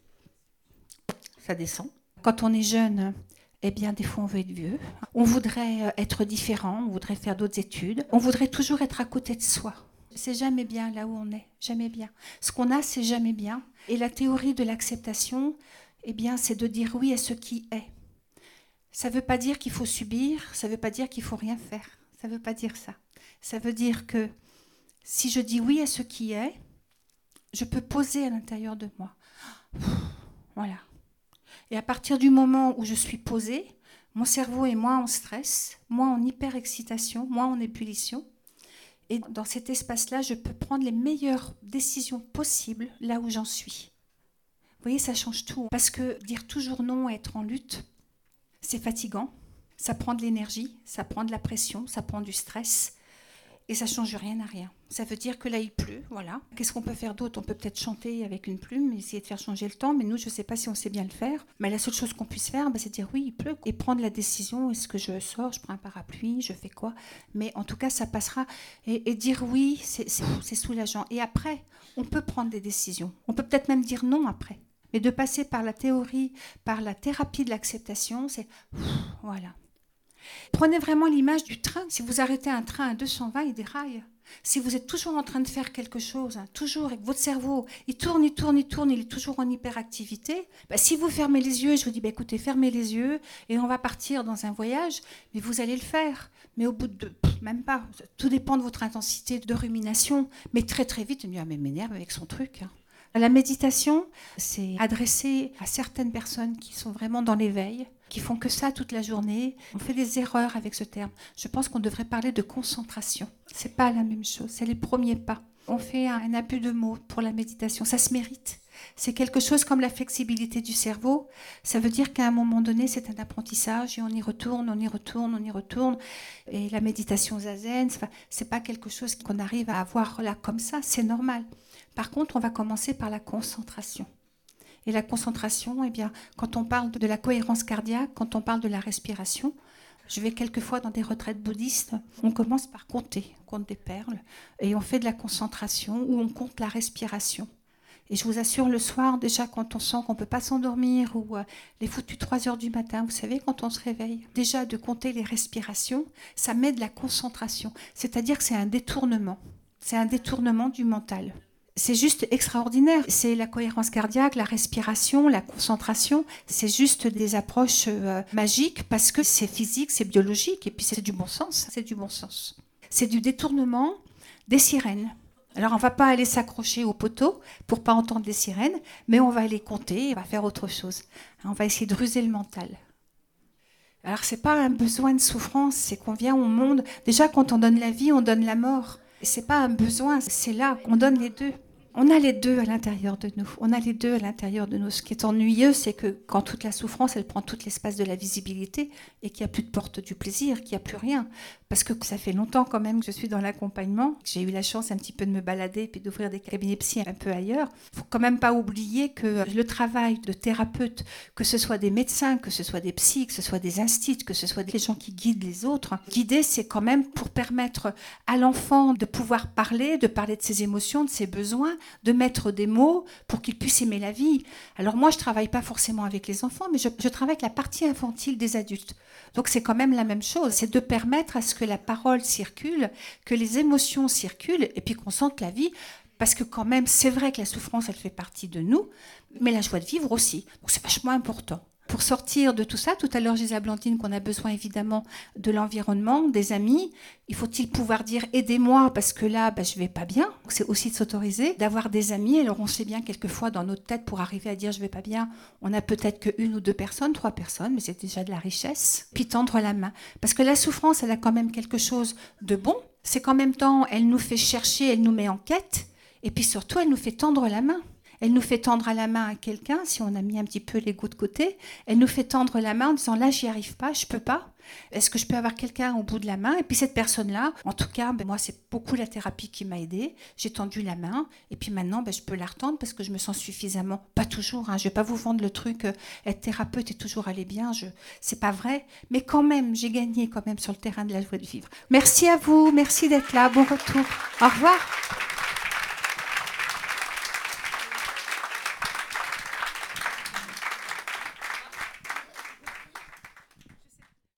ça descend. Quand on est jeune, eh bien, des fois, on veut être vieux. On voudrait être différent, on voudrait faire d'autres études. On voudrait toujours être à côté de soi. C'est jamais bien là où on est, jamais bien. Ce qu'on a, c'est jamais bien. Et la théorie de l'acceptation, eh bien, c'est de dire oui à ce qui est. Ça ne veut pas dire qu'il faut subir, ça ne veut pas dire qu'il ne faut rien faire. Ça ne veut pas dire ça. Ça veut dire que si je dis oui à ce qui est, je peux poser à l'intérieur de moi. Voilà. Et à partir du moment où je suis posée, mon cerveau est moins en stress, moins en hyperexcitation, moins en ébullition. Et dans cet espace-là, je peux prendre les meilleures décisions possibles là où j'en suis. Vous voyez, ça change tout. Parce que dire toujours non, être en lutte, c'est fatigant, ça prend de l'énergie, ça prend de la pression, ça prend du stress et ça ne change rien à rien. Ça veut dire que là, il pleut, voilà. Qu'est-ce qu'on peut faire d'autre ? On peut peut-être chanter avec une plume, essayer de faire changer le temps, mais nous, je ne sais pas si on sait bien le faire. Mais la seule chose qu'on puisse faire, c'est dire oui, il pleut et prendre la décision. Est-ce que je sors, je prends un parapluie, je fais quoi ? Mais en tout cas, ça passera. Et dire oui, c'est soulageant. Et après, on peut prendre des décisions. On peut peut-être même dire non après. Mais de passer par la théorie, par la thérapie de l'acceptation, c'est voilà. Prenez vraiment l'image du train. Si vous arrêtez un train à 220, il déraille. Si vous êtes toujours en train de faire quelque chose, toujours avec votre cerveau, il tourne, il est toujours en hyperactivité. Si vous fermez les yeux, je vous dis, écoutez, fermez les yeux et on va partir dans un voyage, mais vous allez le faire. Mais au bout de même pas. Tout dépend de votre intensité de rumination. Mais très très vite, on dit, mais m'énerve avec son truc. La méditation, c'est adressé à certaines personnes qui sont vraiment dans l'éveil, qui font que ça toute la journée. On fait des erreurs avec ce terme. Je pense qu'on devrait parler de concentration. C'est pas la même chose, c'est les premiers pas. On fait un abus de mots pour la méditation, ça se mérite. C'est quelque chose comme la flexibilité du cerveau. Ça veut dire qu'à un moment donné, c'est un apprentissage et on y retourne. Et la méditation zazen, c'est pas quelque chose qu'on arrive à avoir là comme ça, c'est normal. Par contre, on va commencer par la concentration. Et la concentration, eh bien, quand on parle de la cohérence cardiaque, quand on parle de la respiration, je vais quelquefois dans des retraites bouddhistes, on commence par compter, on compte des perles, et on fait de la concentration où on compte la respiration. Et je vous assure, le soir, déjà, quand on sent qu'on ne peut pas s'endormir, ou les foutus 3 heures du matin, vous savez, quand on se réveille, déjà de compter les respirations, ça met de la concentration. C'est-à-dire que c'est un détournement. C'est un détournement du mental. C'est juste extraordinaire. C'est la cohérence cardiaque, la respiration, la concentration. C'est juste des approches magiques parce que c'est physique, c'est biologique et puis c'est du bon sens. C'est du bon sens. C'est du détournement des sirènes. Alors on ne va pas aller s'accrocher au poteau pour ne pas entendre les sirènes, mais on va aller compter, on va faire autre chose. On va essayer de ruser le mental. Alors ce n'est pas un besoin de souffrance, c'est qu'on vient au monde. Déjà quand on donne la vie, on donne la mort. Ce n'est pas un besoin, c'est là qu'on donne les deux. On a les deux à l'intérieur de nous. On a les deux à l'intérieur de nous. Ce qui est ennuyeux, c'est que quand toute la souffrance, elle prend tout l'espace de la visibilité et qu'il n'y a plus de porte du plaisir, qu'il n'y a plus rien. Parce que ça fait longtemps quand même que je suis dans l'accompagnement. J'ai eu la chance un petit peu de me balader puis d'ouvrir des cabinets psy un peu ailleurs. Il ne faut quand même pas oublier que le travail de thérapeute, que ce soit des médecins, que ce soit des psys, que ce soit des instituts, que ce soit des gens qui guident les autres, guider, c'est quand même pour permettre à l'enfant de pouvoir parler, de parler de ses émotions, de ses besoins, de mettre des mots pour qu'il puisse aimer la vie. Alors moi, je ne travaille pas forcément avec les enfants, mais je travaille avec la partie infantile des adultes. Donc c'est quand même la même chose, c'est de permettre à ce que la parole circule, que les émotions circulent, et puis qu'on sente la vie, parce que quand même, c'est vrai que la souffrance, elle fait partie de nous, mais la joie de vivre aussi. Donc c'est vachement important. Pour sortir de tout ça, tout à l'heure, je disais à Blandine qu'on a besoin évidemment de l'environnement, des amis. Il faut-il pouvoir dire « aidez-moi parce que là, je ne vais pas bien ». C'est aussi de s'autoriser, d'avoir des amis. Alors on sait bien quelquefois dans notre tête, pour arriver à dire « je ne vais pas bien », on n'a peut-être qu'une ou deux personnes, 3 personnes, mais c'est déjà de la richesse. Puis tendre la main. Parce que la souffrance, elle a quand même quelque chose de bon. C'est qu'en même temps, elle nous fait chercher, elle nous met en quête. Et puis surtout, elle nous fait tendre la main. Elle nous fait tendre la main à quelqu'un, si on a mis un petit peu l'ego de côté. Elle nous fait tendre la main en disant « là, j'y arrive pas, je peux pas. Est-ce que je peux avoir quelqu'un au bout de la main ?» Et puis cette personne-là, en tout cas, moi, c'est beaucoup la thérapie qui m'a aidée. J'ai tendu la main et puis maintenant, je peux la retendre parce que je me sens suffisamment, pas toujours, je vais pas vous vendre le truc, être thérapeute et toujours aller bien, c'est pas vrai. Mais quand même, j'ai gagné quand même sur le terrain de la joie de vivre. Merci à vous, merci d'être là, bon retour. Au revoir.